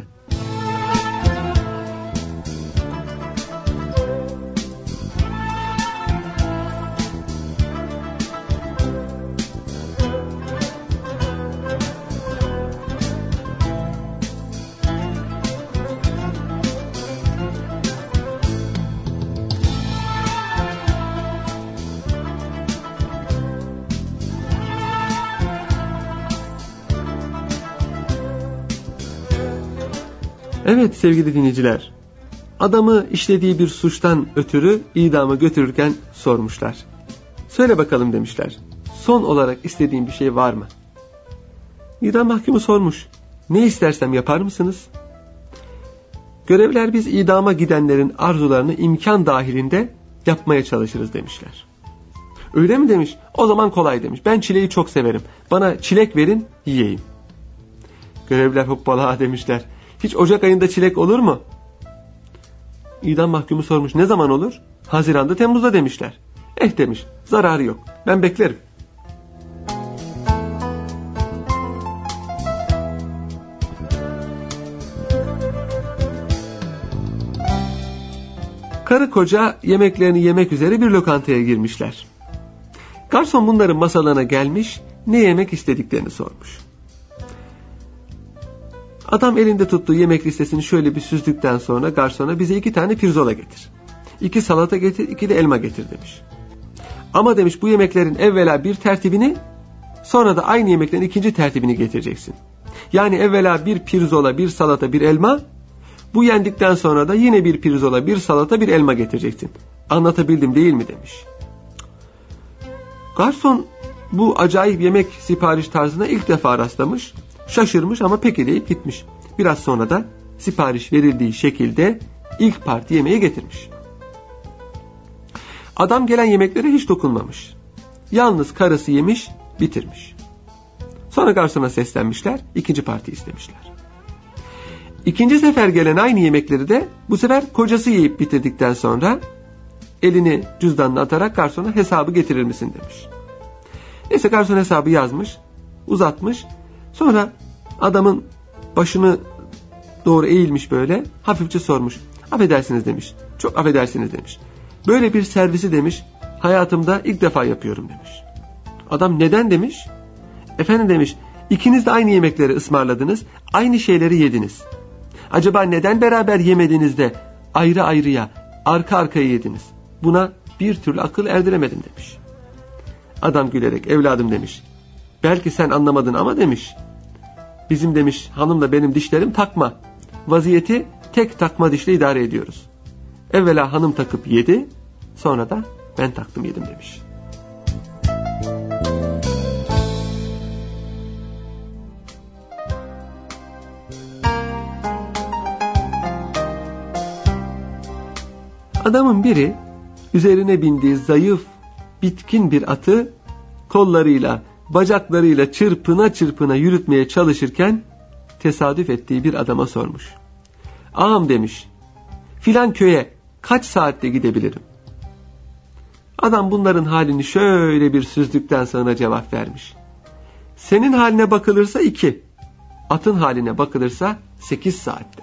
Evet sevgili dinleyiciler, adamı işlediği bir suçtan ötürü idama götürürken sormuşlar. Söyle bakalım demişler, son olarak istediğin bir şey var mı? İdam mahkumu sormuş, ne istersem yapar mısınız? Görevler biz idama gidenlerin arzularını imkan dahilinde yapmaya çalışırız demişler. Öyle mi demiş, o zaman kolay demiş, ben çileği çok severim, bana çilek verin yiyeyim. Görevliler hoppala demişler, hiç Ocak ayında çilek olur mu? İdam mahkumu sormuş, ne zaman olur? Haziran'da, Temmuz'da demişler. Eh demiş, zararı yok, ben beklerim. Karı koca yemeklerini yemek üzere bir lokantaya girmişler. Garson bunların masalarına gelmiş, ne yemek istediklerini sormuş. Adam elinde tuttuğu yemek listesini şöyle bir süzdükten sonra garsona, bize iki tane pirzola getir, iki salata getir, iki de elma getir demiş. Ama demiş, bu yemeklerin evvela bir tertibini, sonra da aynı yemeklerin ikinci tertibini getireceksin. Yani evvela bir pirzola, bir salata, bir elma, bu yendikten sonra da yine bir pirzola, bir salata, bir elma getireceksin. Anlatabildim değil mi demiş. Garson bu acayip yemek sipariş tarzına ilk defa rastlamış, şaşırmış ama peki deyip gitmiş. Biraz sonra da sipariş verildiği şekilde ilk parti yemeği getirmiş. Adam gelen yemeklere hiç dokunmamış. Yalnız karısı yemiş, bitirmiş. Sonra garsona seslenmişler, ikinci parti istemişler. İkinci sefer gelen aynı yemekleri de bu sefer kocası yiyip bitirdikten sonra elini cüzdanına atarak garsona, hesabı getirir misin demiş. Neyse garson hesabı yazmış, uzatmış. Sonra adamın başını doğru eğilmiş, böyle hafifçe sormuş. Affedersiniz demiş. Çok affedersiniz demiş. Böyle bir servisi demiş, hayatımda ilk defa yapıyorum demiş. Adam neden demiş. Efendim demiş, ikiniz de aynı yemekleri ısmarladınız, aynı şeyleri yediniz. Acaba neden beraber yemediniz de ayrı ayrıya, arka arkaya yediniz? Buna bir türlü akıl erdiremedim demiş. Adam gülerek, evladım demiş, belki sen anlamadın ama demiş, bizim demiş hanımla benim dişlerim takma. Vaziyeti tek takma dişle idare ediyoruz. Evvela hanım takıp yedi, sonra da ben taktım yedim demiş. Adamın biri üzerine bindiği zayıf, bitkin bir atı kollarıyla, bacaklarıyla çırpına çırpına yürütmeye çalışırken tesadüf ettiği bir adama sormuş. Ağam demiş, filan köye kaç saatte gidebilirim? Adam bunların halini şöyle bir süzdükten sonra cevap vermiş. Senin haline bakılırsa iki, atın haline bakılırsa sekiz saatte.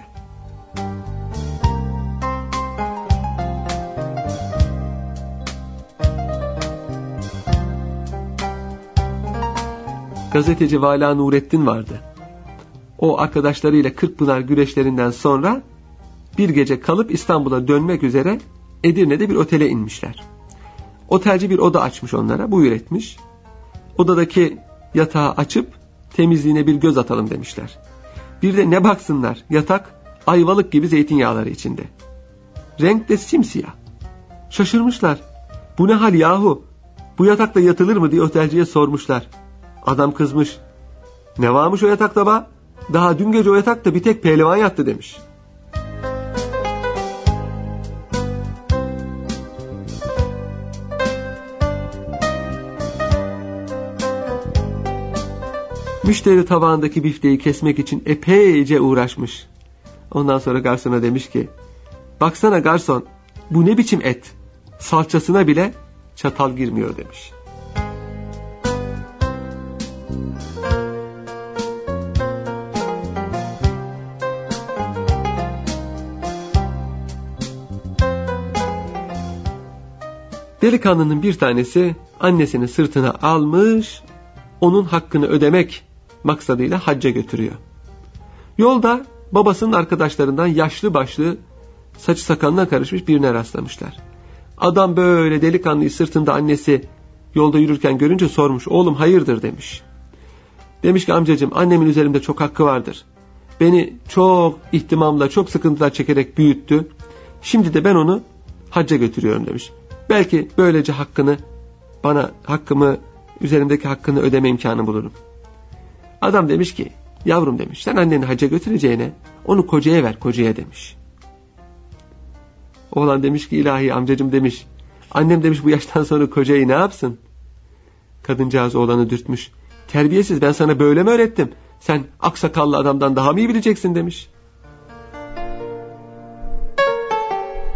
Gazeteci Vala Nurettin vardı. O arkadaşlarıyla Kırkpınar güreşlerinden sonra bir gece kalıp İstanbul'a dönmek üzere Edirne'de bir otele inmişler. Otelci bir oda açmış onlara, buyur etmiş. Odadaki yatağı açıp temizliğine bir göz atalım demişler. Bir de ne baksınlar, yatak ayvalık gibi zeytinyağları içinde. Renk de simsiyah. Şaşırmışlar. Bu ne hal yahu? Bu yatakta yatılır mı diye otelciye sormuşlar. Adam kızmış. Ne varmış o yatakta ba? Daha dün gece o yatakta bir tek pehlivan yattı demiş. Müşteri tabağındaki bifteyi kesmek için epeyce uğraşmış. Ondan sonra garsona demiş ki, baksana garson, bu ne biçim et? Salçasına bile çatal girmiyor demiş. Delikanlının bir tanesi annesini sırtına almış, onun hakkını ödemek maksadıyla hacca götürüyor. Yolda babasının arkadaşlarından yaşlı başlı, saçı sakalına karışmış birine rastlamışlar. Adam böyle delikanlıyı sırtında annesi yolda yürürken görünce sormuş, oğlum hayırdır demiş. Demiş ki amcacığım, annemin üzerimde çok hakkı vardır. Beni çok ihtimamla, çok sıkıntılar çekerek büyüttü. Şimdi de ben onu hacca götürüyorum demiş. Belki böylece hakkını, bana hakkımı, üzerimdeki hakkını ödeme imkanı bulurum. Adam demiş ki, yavrum demiş, sen anneni hacca götüreceğine onu kocaya ver, kocaya demiş. Oğlan demiş ki, ilahi amcacığım demiş, annem demiş bu yaştan sonra kocayı ne yapsın? Kadıncağız oğlanı dürtmüş. Terbiyesiz, ben sana böyle mi öğrettim? Sen aksakallı adamdan daha mı iyi bileceksin demiş.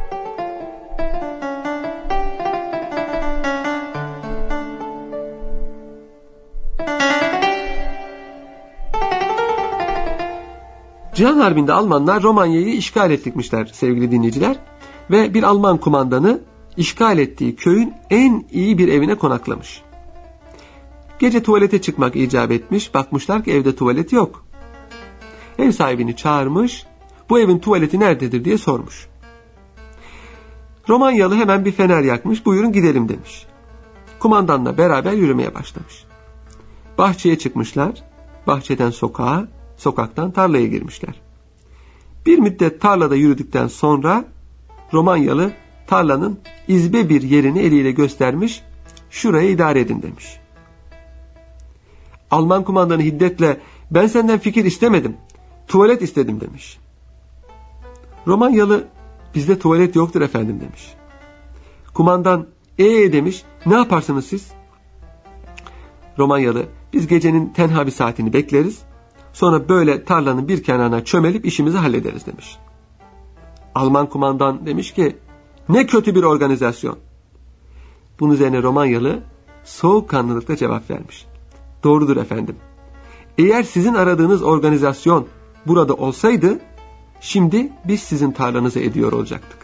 Cihan Harbi'nde Almanlar Romanya'yı işgal ettikmişler sevgili dinleyiciler. Ve bir Alman kumandanı işgal ettiği köyün en iyi bir evine konaklamış. Gece tuvalete çıkmak icap etmiş. Bakmışlar ki evde tuvalet yok. Ev sahibini çağırmış. Bu evin tuvaleti nerededir diye sormuş. Romanyalı hemen bir fener yakmış. Buyurun gidelim demiş. Kumandanla beraber yürümeye başlamış. Bahçeye çıkmışlar. Bahçeden sokağa, sokaktan tarlaya girmişler. Bir müddet tarlada yürüdükten sonra Romanyalı tarlanın izbe bir yerini eliyle göstermiş. Şurayı idare edin demiş. Alman kumandanı hiddetle ben senden fikir istemedim. Tuvalet istedim demiş. Romanyalı bizde tuvalet yoktur efendim demiş. Kumandan ee demiş, ne yaparsınız siz? Romanyalı biz gecenin tenha bir saatini bekleriz. Sonra böyle tarlanın bir kenarına çömelip işimizi hallederiz demiş. Alman kumandan demiş ki ne kötü bir organizasyon. Bunun üzerine Romanyalı soğukkanlılıkla cevap vermiş. Doğrudur efendim. Eğer sizin aradığınız organizasyon burada olsaydı şimdi biz sizin tarlanızı ediyor olacaktık.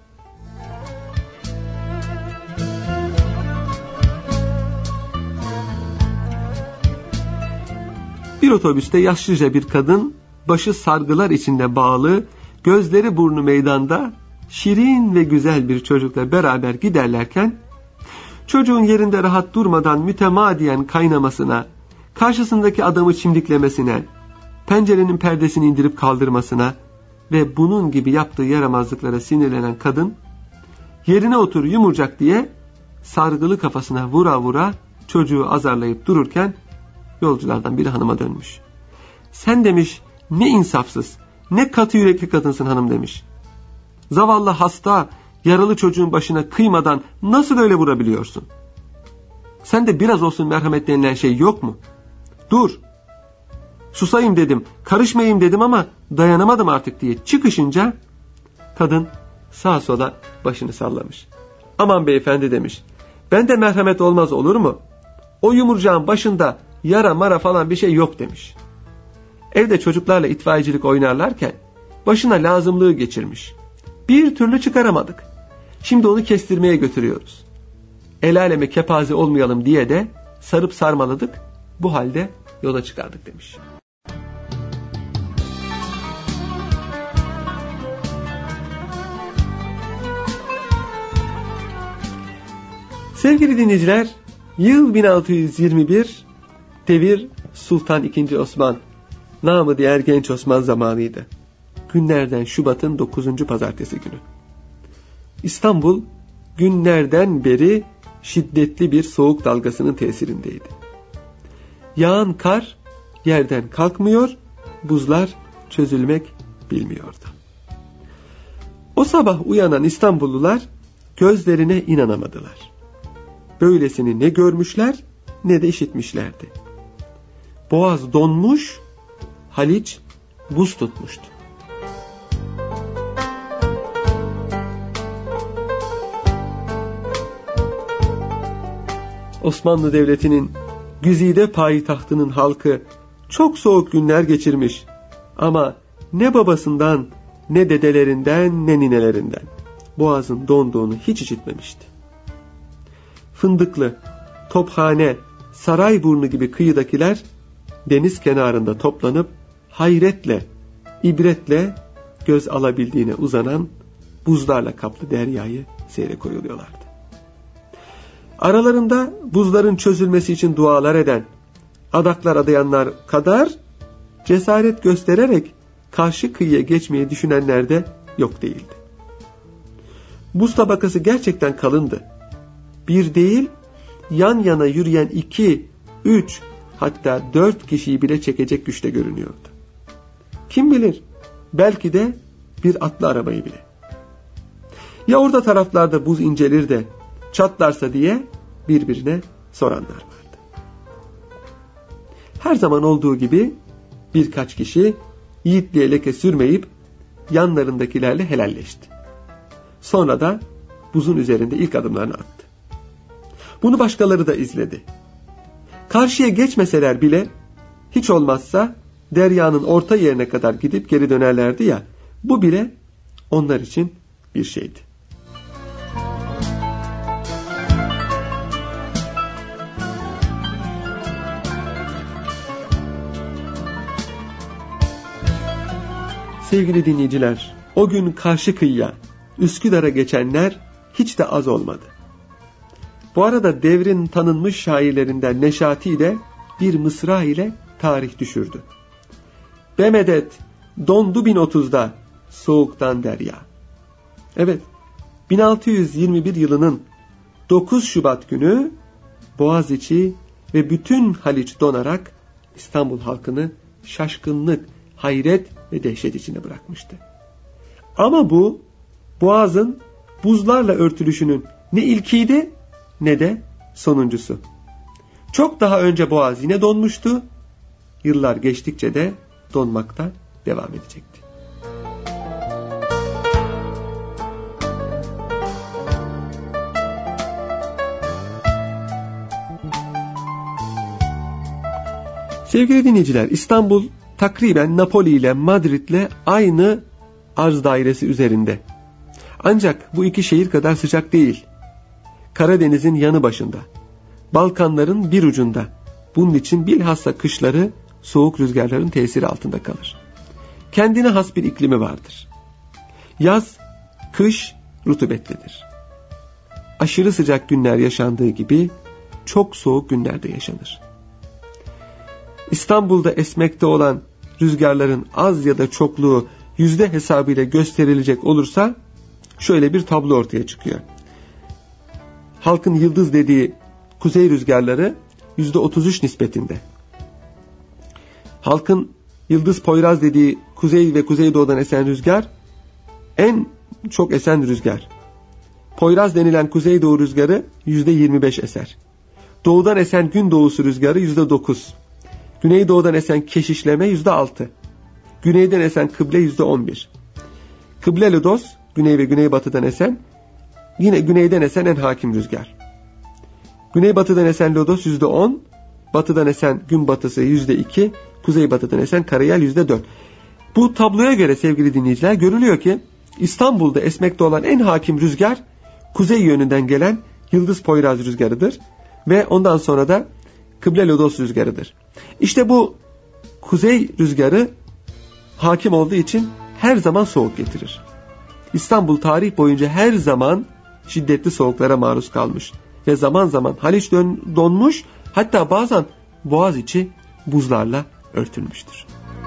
Bir otobüste yaşlıca bir kadın başı sargılar içinde bağlı, gözleri burnu meydanda şirin ve güzel bir çocukla beraber giderlerken çocuğun yerinde rahat durmadan mütemadiyen kaynamasına, karşısındaki adamı çimdiklemesine, pencerenin perdesini indirip kaldırmasına ve bunun gibi yaptığı yaramazlıklara sinirlenen kadın yerine otur yumurcak diye sargılı kafasına vura vura çocuğu azarlayıp dururken yolculardan biri hanıma dönmüş. Sen demiş ne insafsız, ne katı yürekli kadınsın hanım demiş. Zavallı hasta, yaralı çocuğun başına kıymadan nasıl öyle vurabiliyorsun? Sen de biraz olsun merhamet denilen şey yok mu? Dur. Susayım dedim, karışmayayım dedim ama dayanamadım artık diye çıkışınca kadın sağa sola başını sallamış. Aman beyefendi demiş. Bende merhamet olmaz olur mu? O yumurcağın başında yara mara falan bir şey yok demiş. Evde çocuklarla itfaiyecilik oynarlarken başına lazımlığı geçirmiş. Bir türlü çıkaramadık. Şimdi onu kestirmeye götürüyoruz. El aleme kepaze olmayalım diye de sarıp sarmaladık. Bu halde yola çıkardık demiş. Sevgili dinleyiciler, yıl bin altı yüz yirmi bir, devir Sultan ikinci. Osman, namı diğer Genç Osman zamanıydı. Günlerden Şubat'ın dokuzuncu pazartesi günü. İstanbul günlerden beri şiddetli bir soğuk dalgasının tesirindeydi. Yağan kar yerden kalkmıyor, buzlar çözülmek bilmiyordu. O sabah uyanan İstanbullular gözlerine inanamadılar. Böylesini ne görmüşler ne de işitmişlerdi. Boğaz donmuş, Haliç buz tutmuştu. Osmanlı Devleti'nin güzide payitahtının halkı çok soğuk günler geçirmiş ama ne babasından ne dedelerinden ne ninelerinden boğazın donduğunu hiç işitmemişti. Fındıklı, Tophane, Sarayburnu gibi kıyıdakiler deniz kenarında toplanıp hayretle, ibretle göz alabildiğine uzanan buzlarla kaplı deryayı seyre koyuluyorlardı. Aralarında buzların çözülmesi için dualar eden, adaklar adayanlar kadar cesaret göstererek karşı kıyıya geçmeyi düşünenler de yok değildi. Buz tabakası gerçekten kalındı. Bir değil, yan yana yürüyen iki, üç, hatta dört kişiyi bile çekecek güçte görünüyordu. Kim bilir, belki de bir atlı arabayı bile. Ya orada taraflarda buz incelir de çatlarsa diye birbirine soranlar vardı. Her zaman olduğu gibi birkaç kişi yiğitliğe leke sürmeyip yanlarındakilerle helalleşti. Sonra da buzun üzerinde ilk adımlarını attı. Bunu başkaları da izledi. Karşıya geçmeseler bile hiç olmazsa deryanın orta yerine kadar gidip geri dönerlerdi ya, bu bile onlar için bir şeydi. Sevgili dinleyiciler, o gün karşı kıyıya, Üsküdar'a geçenler hiç de az olmadı. Bu arada devrin tanınmış şairlerinden Neşati de bir mısra ile tarih düşürdü. Bemedet dondu bin otuzda soğuktan derya. Evet, bin altı yüz yirmi bir yılının dokuz Şubat günü Boğaziçi ve bütün Haliç donarak İstanbul halkını şaşkınlık, hayret ve dehşet içine bırakmıştı. Ama bu Boğaz'ın buzlarla örtülüşünün ne ilkiydi ne de sonuncusu. Çok daha önce Boğaz yine donmuştu. Yıllar geçtikçe de donmakta devam edecekti. Sevgili dinleyiciler, İstanbul takriben Napoli ile Madrid ile aynı arz dairesi üzerinde. Ancak bu iki şehir kadar sıcak değil. Karadeniz'in yanı başında, Balkanların bir ucunda. Bunun için bilhassa kışları soğuk rüzgarların tesiri altında kalır. Kendine has bir iklimi vardır. Yaz, kış rutubetlidir. Aşırı sıcak günler yaşandığı gibi çok soğuk günlerde yaşanır. İstanbul'da esmekte olan rüzgarların az ya da çokluğu yüzde hesabıyla gösterilecek olursa şöyle bir tablo ortaya çıkıyor. Halkın yıldız dediği kuzey rüzgarları yüzde otuz üç nispetinde. Halkın yıldız Poyraz dediği kuzey ve kuzeydoğudan esen rüzgar en çok esen rüzgar. Poyraz denilen kuzeydoğu rüzgarı yüzde yirmi beş eser. Doğudan esen gündoğusu rüzgarı yüzde dokuz. Güneydoğudan esen keşişleme yüzde altı. Güneyden esen kıble yüzde on bir. Kıble lodos, güney ve güneybatıdan esen, yine güneyden esen en hakim rüzgar. Güneybatıdan esen lodos yüzde on, batıdan esen gün batısı yüzde iki, kuzeybatıdan esen karayel yüzde dört. Bu tabloya göre sevgili dinleyiciler görülüyor ki İstanbul'da esmekte olan en hakim rüzgar kuzey yönünden gelen yıldız Poyraz rüzgarıdır ve ondan sonra da kıble lodos rüzgarıdır. İşte bu kuzey rüzgarı hakim olduğu için her zaman soğuk getirir. İstanbul tarih boyunca her zaman şiddetli soğuklara maruz kalmış ve zaman zaman Haliç donmuş, hatta bazen Boğaziçi buzlarla örtülmüştür.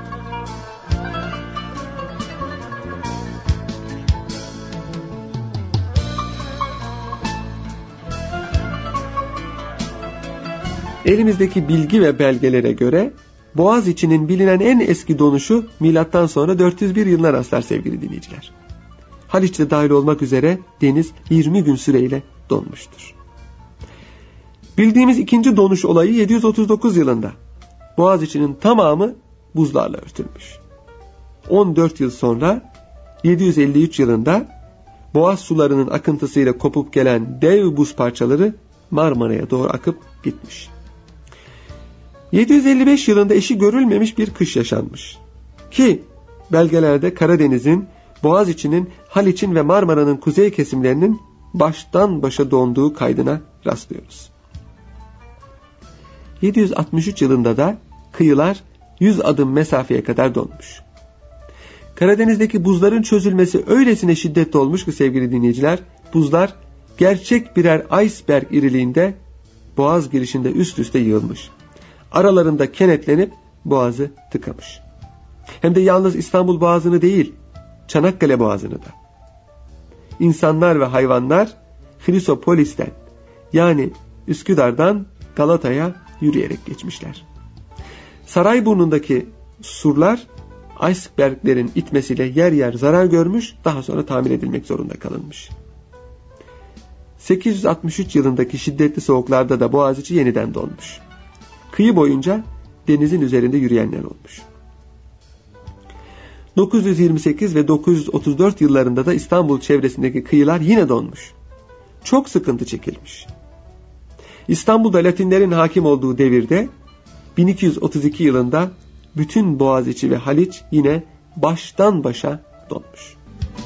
Elimizdeki bilgi ve belgelere göre Boğaziçi'nin bilinen en eski donuşu milattan sonra dört yüz bir yılına rastlar sevgili dinleyiciler. Haliç'te dahil olmak üzere deniz yirmi gün süreyle donmuştur. Bildiğimiz ikinci donuş olayı yedi yüz otuz dokuz yılında. Boğaziçi'nin tamamı buzlarla örtülmüş. on dört yıl sonra yedi yüz elli üç yılında Boğaz sularının akıntısıyla kopup gelen dev buz parçaları Marmara'ya doğru akıp gitmiş. yedi yüz elli beş yılında eşi görülmemiş bir kış yaşanmış. Ki belgelerde Karadeniz'in, Boğaziçi'nin, Haliç'in ve Marmara'nın kuzey kesimlerinin baştan başa donduğu kaydına rastlıyoruz. yedi yüz altmış üç yılında da kıyılar yüz adım mesafeye kadar donmuş. Karadeniz'deki buzların çözülmesi öylesine şiddetli olmuş ki sevgili dinleyiciler, buzlar gerçek birer iceberg iriliğinde boğaz girişinde üst üste yığılmış. Aralarında kenetlenip boğazı tıkamış. Hem de yalnız İstanbul Boğazı'nı değil, Çanakkale Boğazı'nı da. İnsanlar ve hayvanlar Hrisopolis'ten, yani Üsküdar'dan Galata'ya yürüyerek geçmişler. Sarayburnu'ndaki surlar iceberglerin itmesiyle yer yer zarar görmüş, daha sonra tamir edilmek zorunda kalınmış. sekiz yüz altmış üç yılındaki şiddetli soğuklarda da Boğaziçi yeniden donmuş. Kıyı boyunca denizin üzerinde yürüyenler olmuş. dokuz yüz yirmi sekiz ve dokuz yüz otuz dört yıllarında da İstanbul çevresindeki kıyılar yine donmuş. Çok sıkıntı çekilmiş. İstanbul'da Latinlerin hakim olduğu devirde bin iki yüz otuz iki yılında bütün Boğaziçi ve Haliç yine baştan başa donmuş.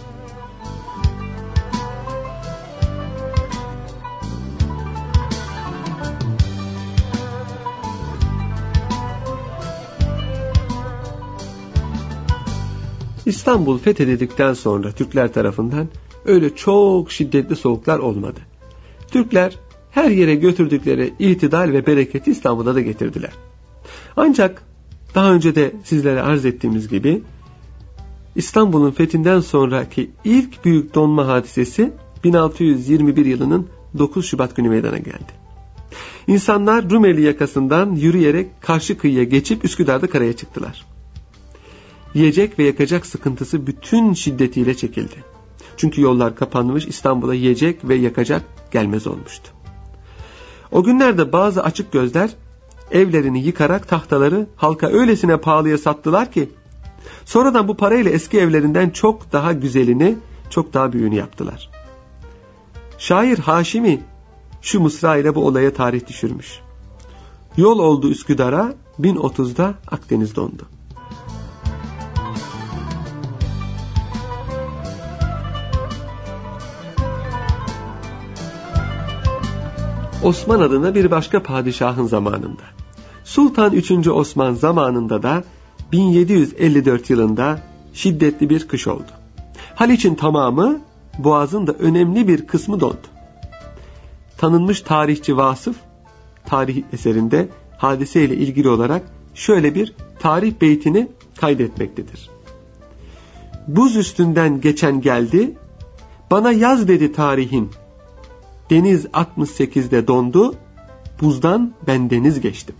İstanbul fethedildikten sonra Türkler tarafından öyle çok şiddetli soğuklar olmadı. Türkler her yere götürdükleri itidal ve bereketi İstanbul'a da getirdiler. Ancak daha önce de sizlere arz ettiğimiz gibi İstanbul'un fethinden sonraki ilk büyük donma hadisesi bin altı yüz yirmi bir yılının dokuz Şubat günü meydana geldi. İnsanlar Rumeli yakasından yürüyerek karşı kıyıya geçip Üsküdar'da karaya çıktılar. Yiyecek ve yakacak sıkıntısı bütün şiddetiyle çekildi. Çünkü yollar kapanmış, İstanbul'a yiyecek ve yakacak gelmez olmuştu. O günlerde bazı açık gözler evlerini yıkarak tahtaları halka öylesine pahalıya sattılar ki sonradan bu parayla eski evlerinden çok daha güzelini, çok daha büyüğünü yaptılar. Şair Haşimi şu mısra ile bu olaya tarih düşürmüş. Yol oldu Üsküdar'a, bin otuzda Akdeniz dondu. Osman adına bir başka padişahın zamanında, Sultan üçüncü Osman zamanında da bin yedi yüz elli dört yılında şiddetli bir kış oldu. Haliç'in tamamı, Boğaz'ın da önemli bir kısmı dondu. Tanınmış tarihçi Vasıf, tarih eserinde hadiseyle ilgili olarak şöyle bir tarih beytini kaydetmektedir. Buz üstünden geçen geldi, bana yaz dedi tarihin. Deniz altmış sekizde dondu, buzdan ben deniz geçtim.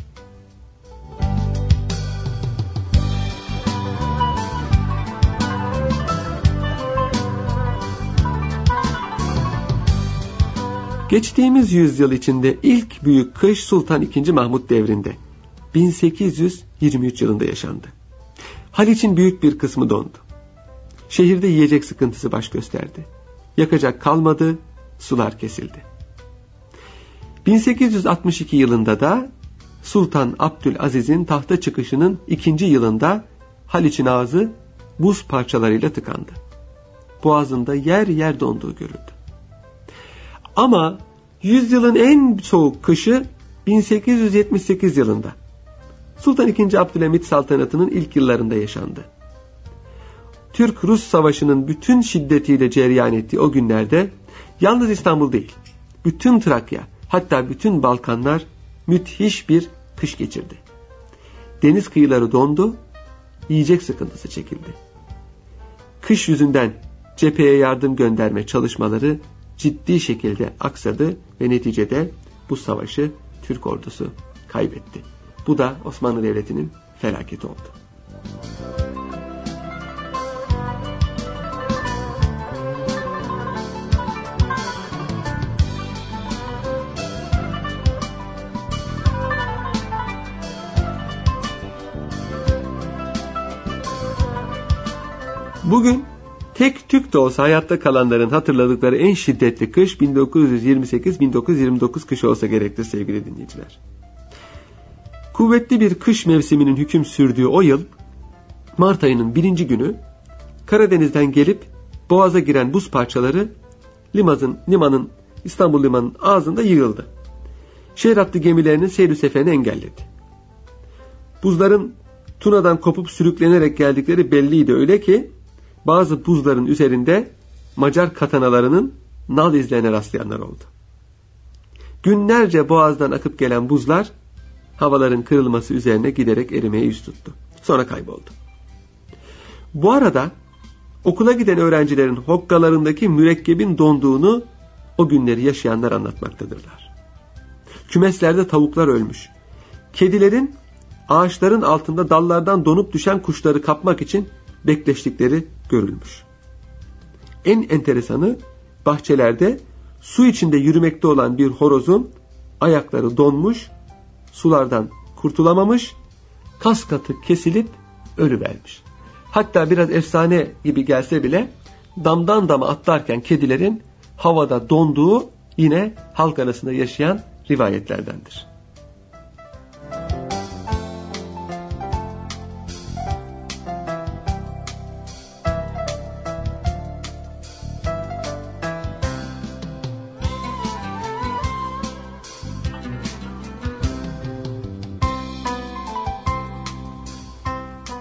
Geçtiğimiz yüzyıl içinde ilk büyük kış Sultan ikinci Mahmut devrinde bin sekiz yüz yirmi üç yılında yaşandı. Haliç'in büyük bir kısmı dondu. Şehirde yiyecek sıkıntısı baş gösterdi. Yakacak kalmadı, sular kesildi. bin sekiz yüz altmış iki yılında da Sultan Abdülaziz'in tahta çıkışının ikinci yılında Haliç'in ağzı buz parçalarıyla tıkandı. Boğazında yer yer donduğu görüldü. Ama yüzyılın en soğuk kışı bin sekiz yüz yetmiş sekiz yılında Sultan ikinci Abdülhamit saltanatının ilk yıllarında yaşandı. Türk-Rus savaşının bütün şiddetiyle cereyan ettiği o günlerde yalnız İstanbul değil, bütün Trakya, hatta bütün Balkanlar müthiş bir kış geçirdi. Deniz kıyıları dondu, yiyecek sıkıntısı çekildi. Kış yüzünden cepheye yardım gönderme çalışmaları ciddi şekilde aksadı ve neticede bu savaşı Türk ordusu kaybetti. Bu da Osmanlı Devleti'nin felaketi oldu. Bugün tek tük de olsa hayatta kalanların hatırladıkları en şiddetli kış bin dokuz yüz yirmi sekiz bin dokuz yüz yirmi dokuz kışı olsa gerektir sevgili dinleyiciler. Kuvvetli bir kış mevsiminin hüküm sürdüğü o yıl Mart ayının birinci günü Karadeniz'den gelip Boğaz'a giren buz parçaları limanın, limanın İstanbul limanının ağzında yığıldı. Şehir hattı gemilerinin seyir seferini engelledi. Buzların Tuna'dan kopup sürüklenerek geldikleri belliydi, öyle ki bazı buzların üzerinde Macar katanalarının nal izlerine rastlayanlar oldu. Günlerce Boğaz'dan akıp gelen buzlar havaların kırılması üzerine giderek erimeye yüz tuttu. Sonra kayboldu. Bu arada okula giden öğrencilerin hokkalarındaki mürekkebin donduğunu o günleri yaşayanlar anlatmaktadırlar. Kümeslerde tavuklar ölmüş. Kedilerin ağaçların altında dallardan donup düşen kuşları kapmak için bekleştikleri görülmüş. En enteresanı, bahçelerde su içinde yürümekte olan bir horozun ayakları donmuş, sulardan kurtulamamış, kas katı kesilip ölüvermiş. Hatta biraz efsane gibi gelse bile damdan dama atlarken kedilerin havada donduğu yine halk arasında yaşayan rivayetlerdendir.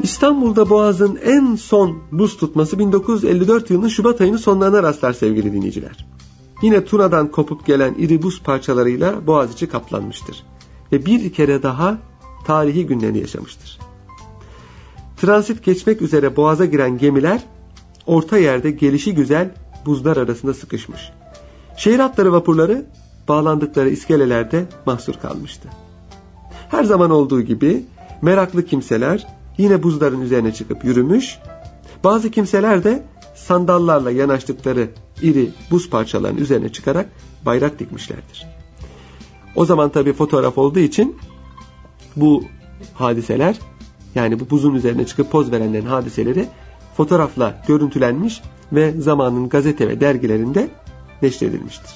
İstanbul'da Boğaz'ın en son buz tutması bin dokuz yüz elli dört yılının Şubat ayının sonlarına rastlar sevgili dinleyiciler. Yine Tuna'dan kopup gelen iri buz parçalarıyla Boğaziçi kaplanmıştır. Ve bir kere daha tarihi günlerini yaşamıştır. Transit geçmek üzere Boğaz'a giren gemiler orta yerde gelişigüzel buzlar arasında sıkışmış. Şehir hatları vapurları bağlandıkları iskelelerde mahsur kalmıştı. Her zaman olduğu gibi meraklı kimseler yine buzların üzerine çıkıp yürümüş, bazı kimseler de sandallarla yanaştıkları iri buz parçalarının üzerine çıkarak bayrak dikmişlerdir. O zaman tabii fotoğraf olduğu için bu hadiseler, yani bu buzun üzerine çıkıp poz verenlerin hadiseleri fotoğrafla görüntülenmiş ve zamanın gazete ve dergilerinde neşredilmiştir.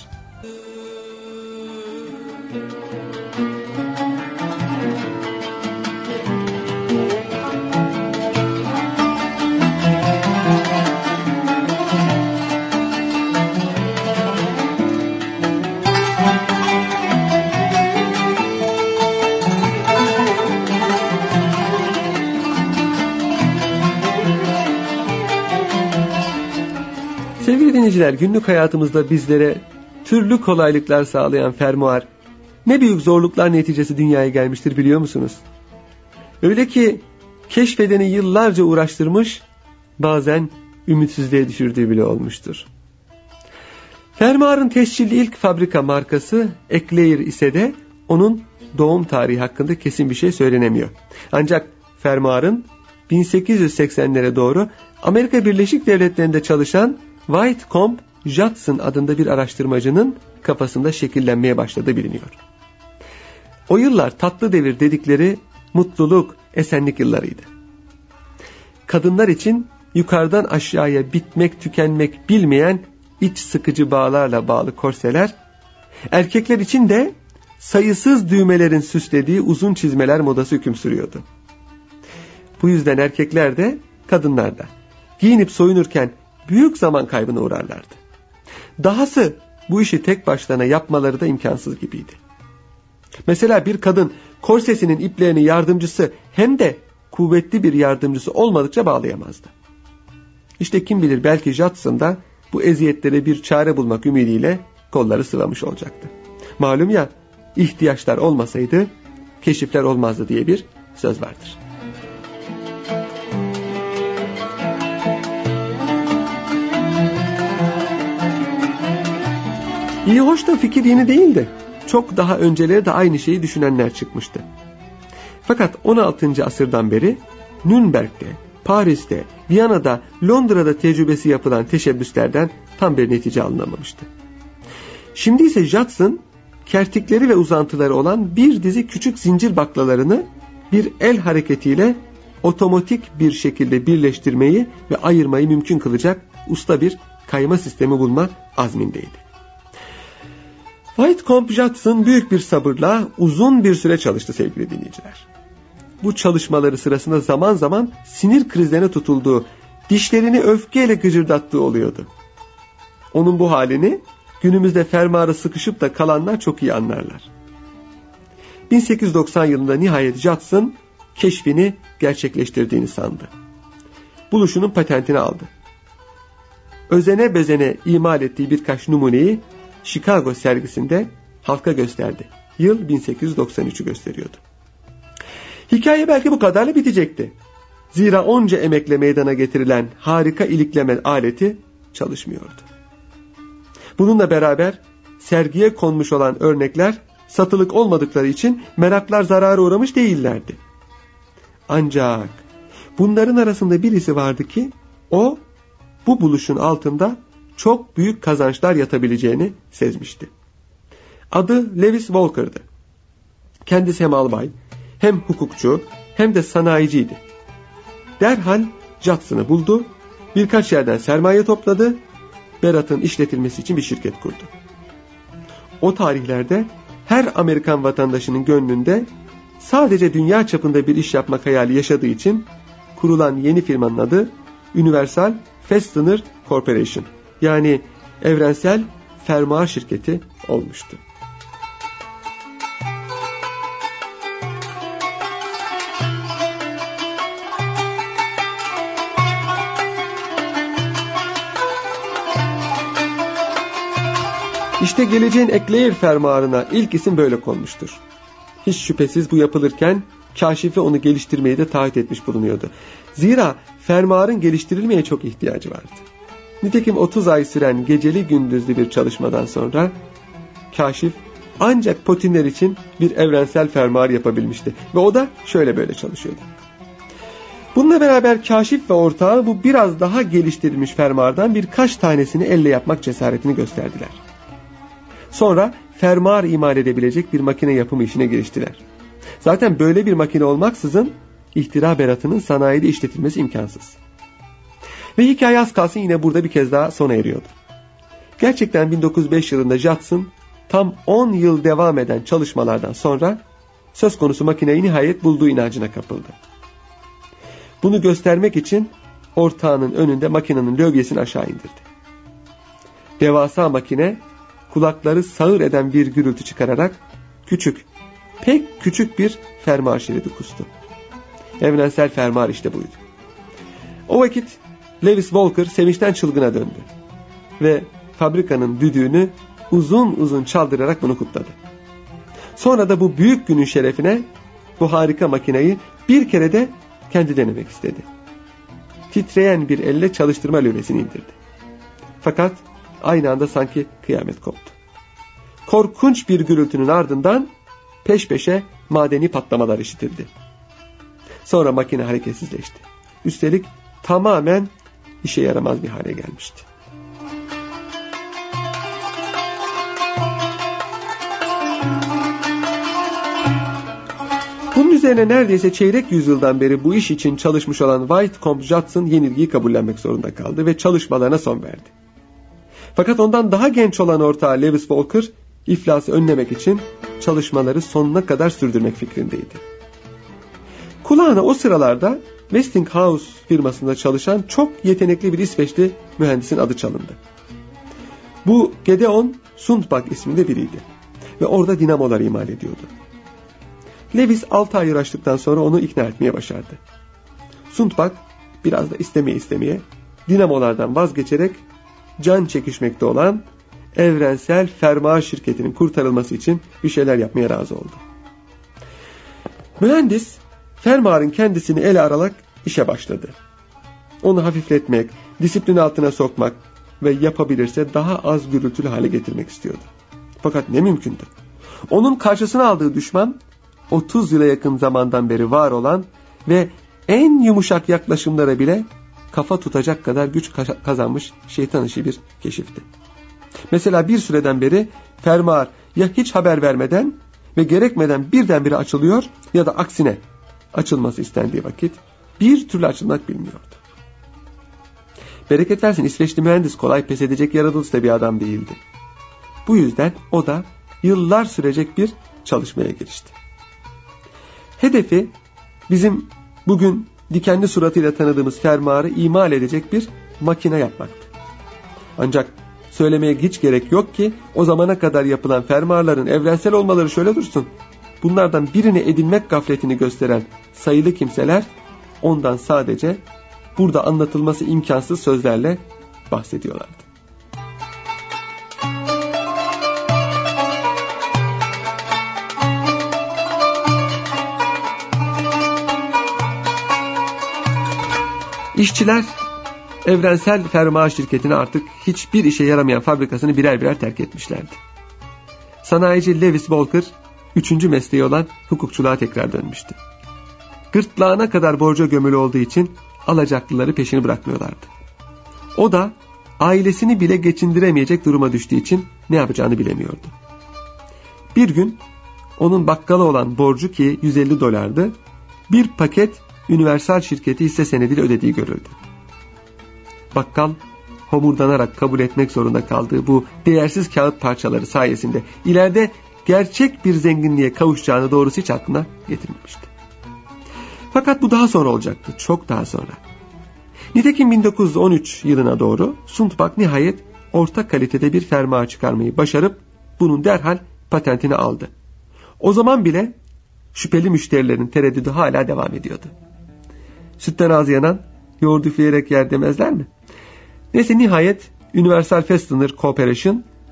Sevgili dinleyiciler, günlük hayatımızda bizlere türlü kolaylıklar sağlayan fermuar ne büyük zorluklar neticesi dünyaya gelmiştir biliyor musunuz? Öyle ki keşfedeni yıllarca uğraştırmış, bazen ümitsizliğe düşürdüğü bile olmuştur. Fermuarın tescilli ilk fabrika markası Eclair ise de onun doğum tarihi hakkında kesin bir şey söylenemiyor. Ancak fermuarın bin sekiz yüz seksenlere doğru Amerika Birleşik Devletleri'nde çalışan Whitecomb Judson adında bir araştırmacının kafasında şekillenmeye başladığı biliniyor. O yıllar tatlı devir dedikleri mutluluk, esenlik yıllarıydı. Kadınlar için yukarıdan aşağıya bitmek, tükenmek bilmeyen iç sıkıcı bağlarla bağlı korseler, erkekler için de sayısız düğmelerin süslediği uzun çizmeler modası hüküm sürüyordu. Bu yüzden erkekler de kadınlar da giyinip soyunurken büyük zaman kaybına uğrarlardı. Dahası bu işi tek başlarına yapmaları da imkansız gibiydi. Mesela bir kadın korsesinin iplerini yardımcısı hem de kuvvetli bir yardımcısı olmadıkça bağlayamazdı. İşte kim bilir belki Judson da bu eziyetlere bir çare bulmak ümidiyle kolları sıvamış olacaktı. Malum ya, ihtiyaçlar olmasaydı keşifler olmazdı diye bir söz vardır. İyi hoş da fikir yeni değildi. Çok daha önceleri de aynı şeyi düşünenler çıkmıştı. Fakat on altıncı asırdan beri Nürnberg'de, Paris'te, Viyana'da, Londra'da tecrübesi yapılan teşebbüslerden tam bir netice alınamamıştı. Şimdi ise Judson, kertikleri ve uzantıları olan bir dizi küçük zincir baklalarını bir el hareketiyle otomatik bir şekilde birleştirmeyi ve ayırmayı mümkün kılacak usta bir kayma sistemi bulma azmindeydi. Whitecomb Judson büyük bir sabırla uzun bir süre çalıştı sevgili dinleyiciler. Bu çalışmaları sırasında zaman zaman sinir krizlerine tutulduğu, dişlerini öfkeyle gıcırdattığı oluyordu. Onun bu halini günümüzde fermuarı sıkışıp da kalanlar çok iyi anlarlar. bin sekiz yüz doksan yılında nihayet Judson keşfini gerçekleştirdiğini sandı. Buluşunun patentini aldı. Özene bezene imal ettiği birkaç numuneyi Chicago sergisinde halka gösterdi. Yıl bin sekiz yüz doksan üçü gösteriyordu. Hikaye belki bu kadarla bitecekti. Zira onca emekle meydana getirilen harika ilikleme aleti çalışmıyordu. Bununla beraber sergiye konmuş olan örnekler satılık olmadıkları için meraklar zarara uğramış değillerdi. Ancak bunların arasında birisi vardı ki o bu buluşun altında çok büyük kazançlar yatabileceğini sezmişti. Adı Lewis Walker'dı. Kendisi hem albay, hem hukukçu, hem de sanayiciydi. Derhal Judson'ı buldu, birkaç yerden sermaye topladı, Berat'ın işletilmesi için bir şirket kurdu. O tarihlerde her Amerikan vatandaşının gönlünde sadece dünya çapında bir iş yapmak hayali yaşadığı için kurulan yeni firmanın adı Universal Fastener Corporation, yani Evrensel Fermuar Şirketi olmuştu. İşte geleceğin Eclair fermuarına ilk isim böyle konmuştur. Hiç şüphesiz bu yapılırken Kaşife onu geliştirmeyi de taahhüt etmiş bulunuyordu. Zira fermuarın geliştirilmeye çok ihtiyacı vardı. Nitekim otuz ay süren geceli gündüzlü bir çalışmadan sonra Kaşif ancak Potinler için bir evrensel fermuar yapabilmişti. Ve o da şöyle böyle çalışıyordu. Bununla beraber Kaşif ve ortağı bu biraz daha geliştirilmiş fermuardan birkaç tanesini elle yapmak cesaretini gösterdiler. Sonra fermuar imal edebilecek bir makine yapımı işine giriştiler. Zaten böyle bir makine olmaksızın ihtira beratının sanayide işletilmesi imkansız. Ve hikaye az kalsın yine burada bir kez daha sona eriyordu. Gerçekten bin dokuz yüz beş yılında Judson tam on yıl devam eden çalışmalardan sonra söz konusu makineyi nihayet bulduğu inancına kapıldı. Bunu göstermek için ortağının önünde makinenin lövyesini aşağı indirdi. Devasa makine kulakları sağır eden bir gürültü çıkararak küçük, pek küçük bir fermuar şeridi kustu. Evrensel fermuar işte buydu. O vakit Lewis Walker sevinçten çılgına döndü ve fabrikanın düdüğünü uzun uzun çaldırarak bunu kutladı. Sonra da bu büyük günün şerefine bu harika makineyi bir kere de kendi denemek istedi. Titreyen bir elle çalıştırma lövyesini indirdi. Fakat aynı anda sanki kıyamet koptu. Korkunç bir gürültünün ardından peş peşe madeni patlamalar işitildi. Sonra makine hareketsizleşti. Üstelik tamamen işe yaramaz bir hale gelmişti. Bunun üzerine neredeyse çeyrek yüzyıldan beri bu iş için çalışmış olan Whitcomb Judson yenilgiyi kabullenmek zorunda kaldı ve çalışmalarına son verdi. Fakat ondan daha genç olan ortağı Lewis Walker iflası önlemek için çalışmaları sonuna kadar sürdürmek fikrindeydi. Kulağına o sıralarda Westinghouse firmasında çalışan çok yetenekli bir İsveçli mühendisin adı çalındı. Bu Gedeon Sundback isminde biriydi ve orada dinamolar imal ediyordu. Lewis altı ay uğraştıktan sonra onu ikna etmeye başardı. Sundback biraz da istemeye istemeye dinamolardan vazgeçerek can çekişmekte olan evrensel fermuar şirketinin kurtarılması için bir şeyler yapmaya razı oldu. Mühendis fermuarın kendisini ele alarak işe başladı. Onu hafifletmek, disiplin altına sokmak ve yapabilirse daha az gürültülü hale getirmek istiyordu. Fakat ne mümkündü? Onun karşısına aldığı düşman otuz yıla yakın zamandan beri var olan ve en yumuşak yaklaşımlara bile kafa tutacak kadar güç kazanmış şeytan işi bir keşifti. Mesela bir süreden beri fermuar ya hiç haber vermeden ve gerekmeden birdenbire açılıyor ya da aksine açılması istendiği vakit bir türlü açılmak bilmiyordu. Bereket versin İsveçli mühendis kolay pes edecek yaratılışta bir adam değildi. Bu yüzden o da yıllar sürecek bir çalışmaya girişti. Hedefi bizim bugün dikenli suratıyla tanıdığımız fermuarı imal edecek bir makine yapmaktı. Ancak söylemeye hiç gerek yok ki o zamana kadar yapılan fermuarların evrensel olmaları şöyle dursun. Bunlardan birini edinmek gafletini gösteren sayılı kimseler ondan sadece burada anlatılması imkansız sözlerle bahsediyorlardı. İşçiler evrensel fermuar şirketine artık hiçbir işe yaramayan fabrikasını birer birer terk etmişlerdi. Sanayici Lewis Walker üçüncü mesleği olan hukukçuluğa tekrar dönmüştü. Gırtlağına kadar borca gömülü olduğu için alacaklıları peşini bırakmıyorlardı. O da ailesini bile geçindiremeyecek duruma düştüğü için ne yapacağını bilemiyordu. Bir gün onun bakkala olan borcu ki yüz elli dolardı, bir paket Universal şirketi hisse senediyle ödediği görüldü. Bakkal homurdanarak kabul etmek zorunda kaldığı bu değersiz kağıt parçaları sayesinde ileride gerçek bir zenginliğe kavuşacağını doğrusu hiç aklına getirmemişti. Fakat bu daha sonra olacaktı, çok daha sonra. Nitekim bin dokuz yüz on üç yılına doğru Sundback nihayet orta kalitede bir fermuar çıkarmayı başarıp bunun derhal patentini aldı. O zaman bile şüpheli müşterilerin tereddüdü hala devam ediyordu. Sütten ağzı yanan yoğurdu üfleyerek yer demezler mi? Neyse nihayet Universal Fastener Corporation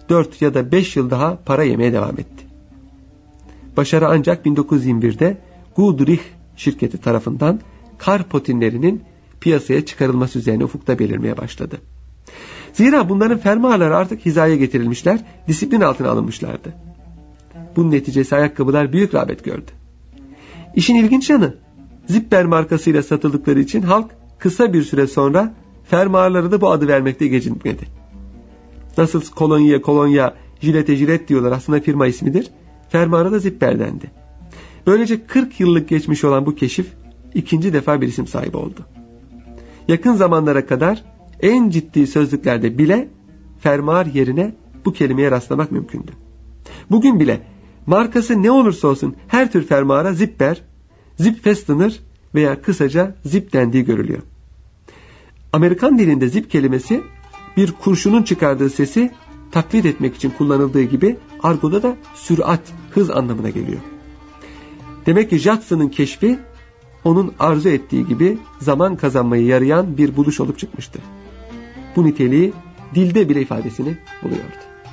dört ya da beş yıl daha para yemeye devam etti. Başarı ancak bin dokuz yüz yirmi birde Goodrich şirketi tarafından kar potinlerinin piyasaya çıkarılması üzerine ufukta belirmeye başladı. Zira bunların fermuarları artık hizaya getirilmişler, disiplin altına alınmışlardı. Bunun neticesi ayakkabılar büyük rağbet gördü. İşin ilginç yanı, Zipper markasıyla satıldıkları için halk kısa bir süre sonra fermuarları da bu adı vermekte gecikmedi. Nasıl kolonya kolonya, jilete jilet diyorlar, aslında firma ismidir. Fermuarı da Zipper dendi. Böylece kırk yıllık geçmiş olan bu keşif ikinci defa bir isim sahibi oldu. Yakın zamanlara kadar en ciddi sözlüklerde bile fermuar yerine bu kelimeye rastlamak mümkündü. Bugün bile markası ne olursa olsun her tür fermuara Zipper, Zip Fastener veya kısaca Zip dendiği görülüyor. Amerikan dilinde zip kelimesi bir kurşunun çıkardığı sesi taklit etmek için kullanıldığı gibi argoda da sürat, hız anlamına geliyor. Demek ki Jackson'ın keşfi onun arzu ettiği gibi zaman kazanmayı yarayan bir buluş olup çıkmıştı. Bu niteliği dilde bile ifadesini buluyordu.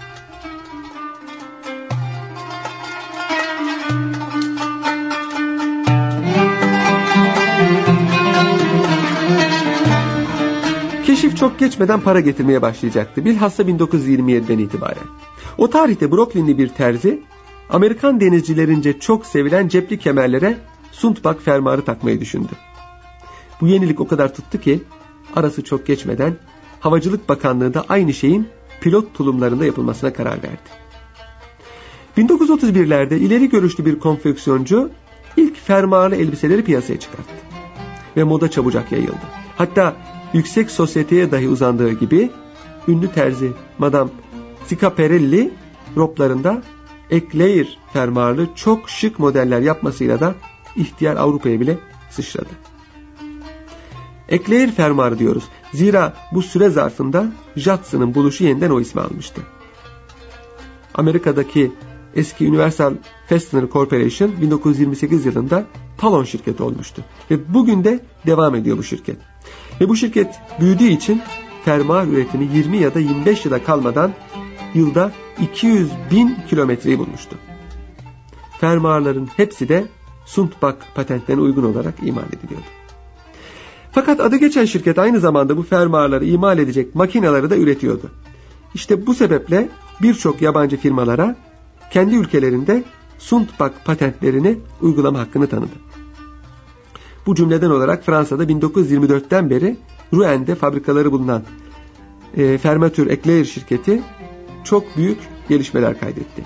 Keşif çok geçmeden para getirmeye başlayacaktı. Bilhassa bin dokuz yüz yirmi yediden itibaren. O tarihte Brooklyn'li bir terzi, Amerikan denizcilerince çok sevilen cepli kemerlere Sundbak fermuarı takmayı düşündü. Bu yenilik o kadar tuttu ki arası çok geçmeden Havacılık Bakanlığı da aynı şeyin pilot tulumlarında yapılmasına karar verdi. bin dokuz yüz otuz birlerde ileri görüşlü bir konfeksiyoncu ilk fermuarlı elbiseleri piyasaya çıkarttı. Ve moda çabucak yayıldı. Hatta yüksek sosyeteye dahi uzandığı gibi ünlü terzi Madame Schiaparelli roplarında Eclair fermuarlı çok şık modeller yapmasıyla da ihtiyar Avrupa'ya bile sıçradı. Eclair fermuarı diyoruz. Zira bu süre zarfında Jackson'ın buluşu yeniden o ismi almıştı. Amerika'daki eski Universal Fastener Corporation bin dokuz yüz yirmi sekiz yılında Talon şirketi olmuştu. Ve bugün de devam ediyor bu şirket. Ve bu şirket büyüdüğü için fermuar üretimi yirmi ya da yirmi beş yıla kalmadan yılda iki yüz bin kilometreyi bulmuştu. Fermuarların hepsi de Sundbak patentlerine uygun olarak imal ediliyordu. Fakat adı geçen şirket aynı zamanda bu fermuarları imal edecek makineleri de üretiyordu. İşte bu sebeple birçok yabancı firmalara kendi ülkelerinde Sundbak patentlerini uygulama hakkını tanıdı. Bu cümleden olarak Fransa'da bin dokuz yüz yirmi dörtten beri Rouen'de fabrikaları bulunan e, Fermature Eclair şirketi çok büyük gelişmeler kaydetti.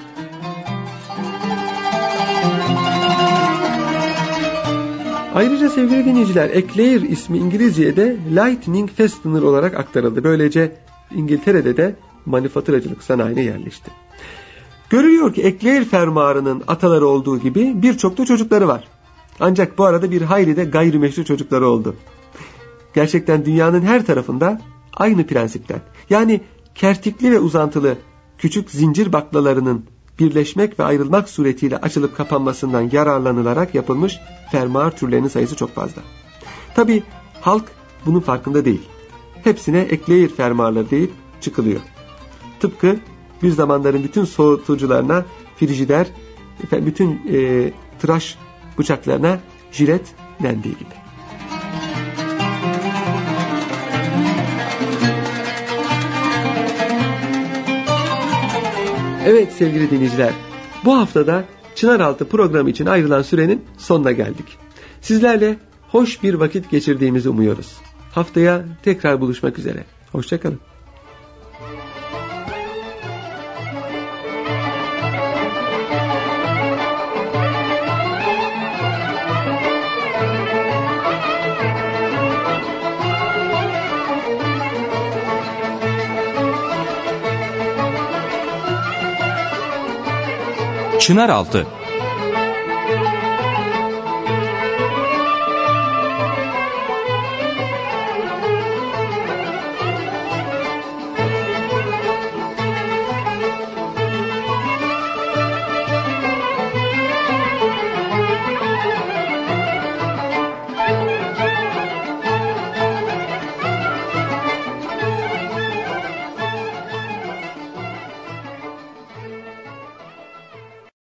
Ayrıca sevgili dinleyiciler, Eclair ismi İngilizce'de Lightning Fastener olarak aktarıldı. Böylece İngiltere'de de manifaturacılık sanayine yerleşti. Görülüyor ki Eclair fermuarının ataları olduğu gibi birçok da çocukları var. Ancak bu arada bir hayli de gayrimeşru çocukları oldu. Gerçekten dünyanın her tarafında aynı prensipten, yani kertikli ve uzantılı küçük zincir baklalarının birleşmek ve ayrılmak suretiyle açılıp kapanmasından yararlanılarak yapılmış fermuar türlerinin sayısı çok fazla. Tabi halk bunun farkında değil. Hepsine Eclair fermuarları deyip çıkılıyor. Tıpkı bir zamanların bütün soğutucularına frijider, bütün e, tıraş bıçaklarına jilet dendiği gibi. Evet sevgili dinleyiciler, bu haftada Çınaraltı programı için ayrılan sürenin sonuna geldik. Sizlerle hoş bir vakit geçirdiğimizi umuyoruz. Haftaya tekrar buluşmak üzere. Hoşça kalın. Çınaraltı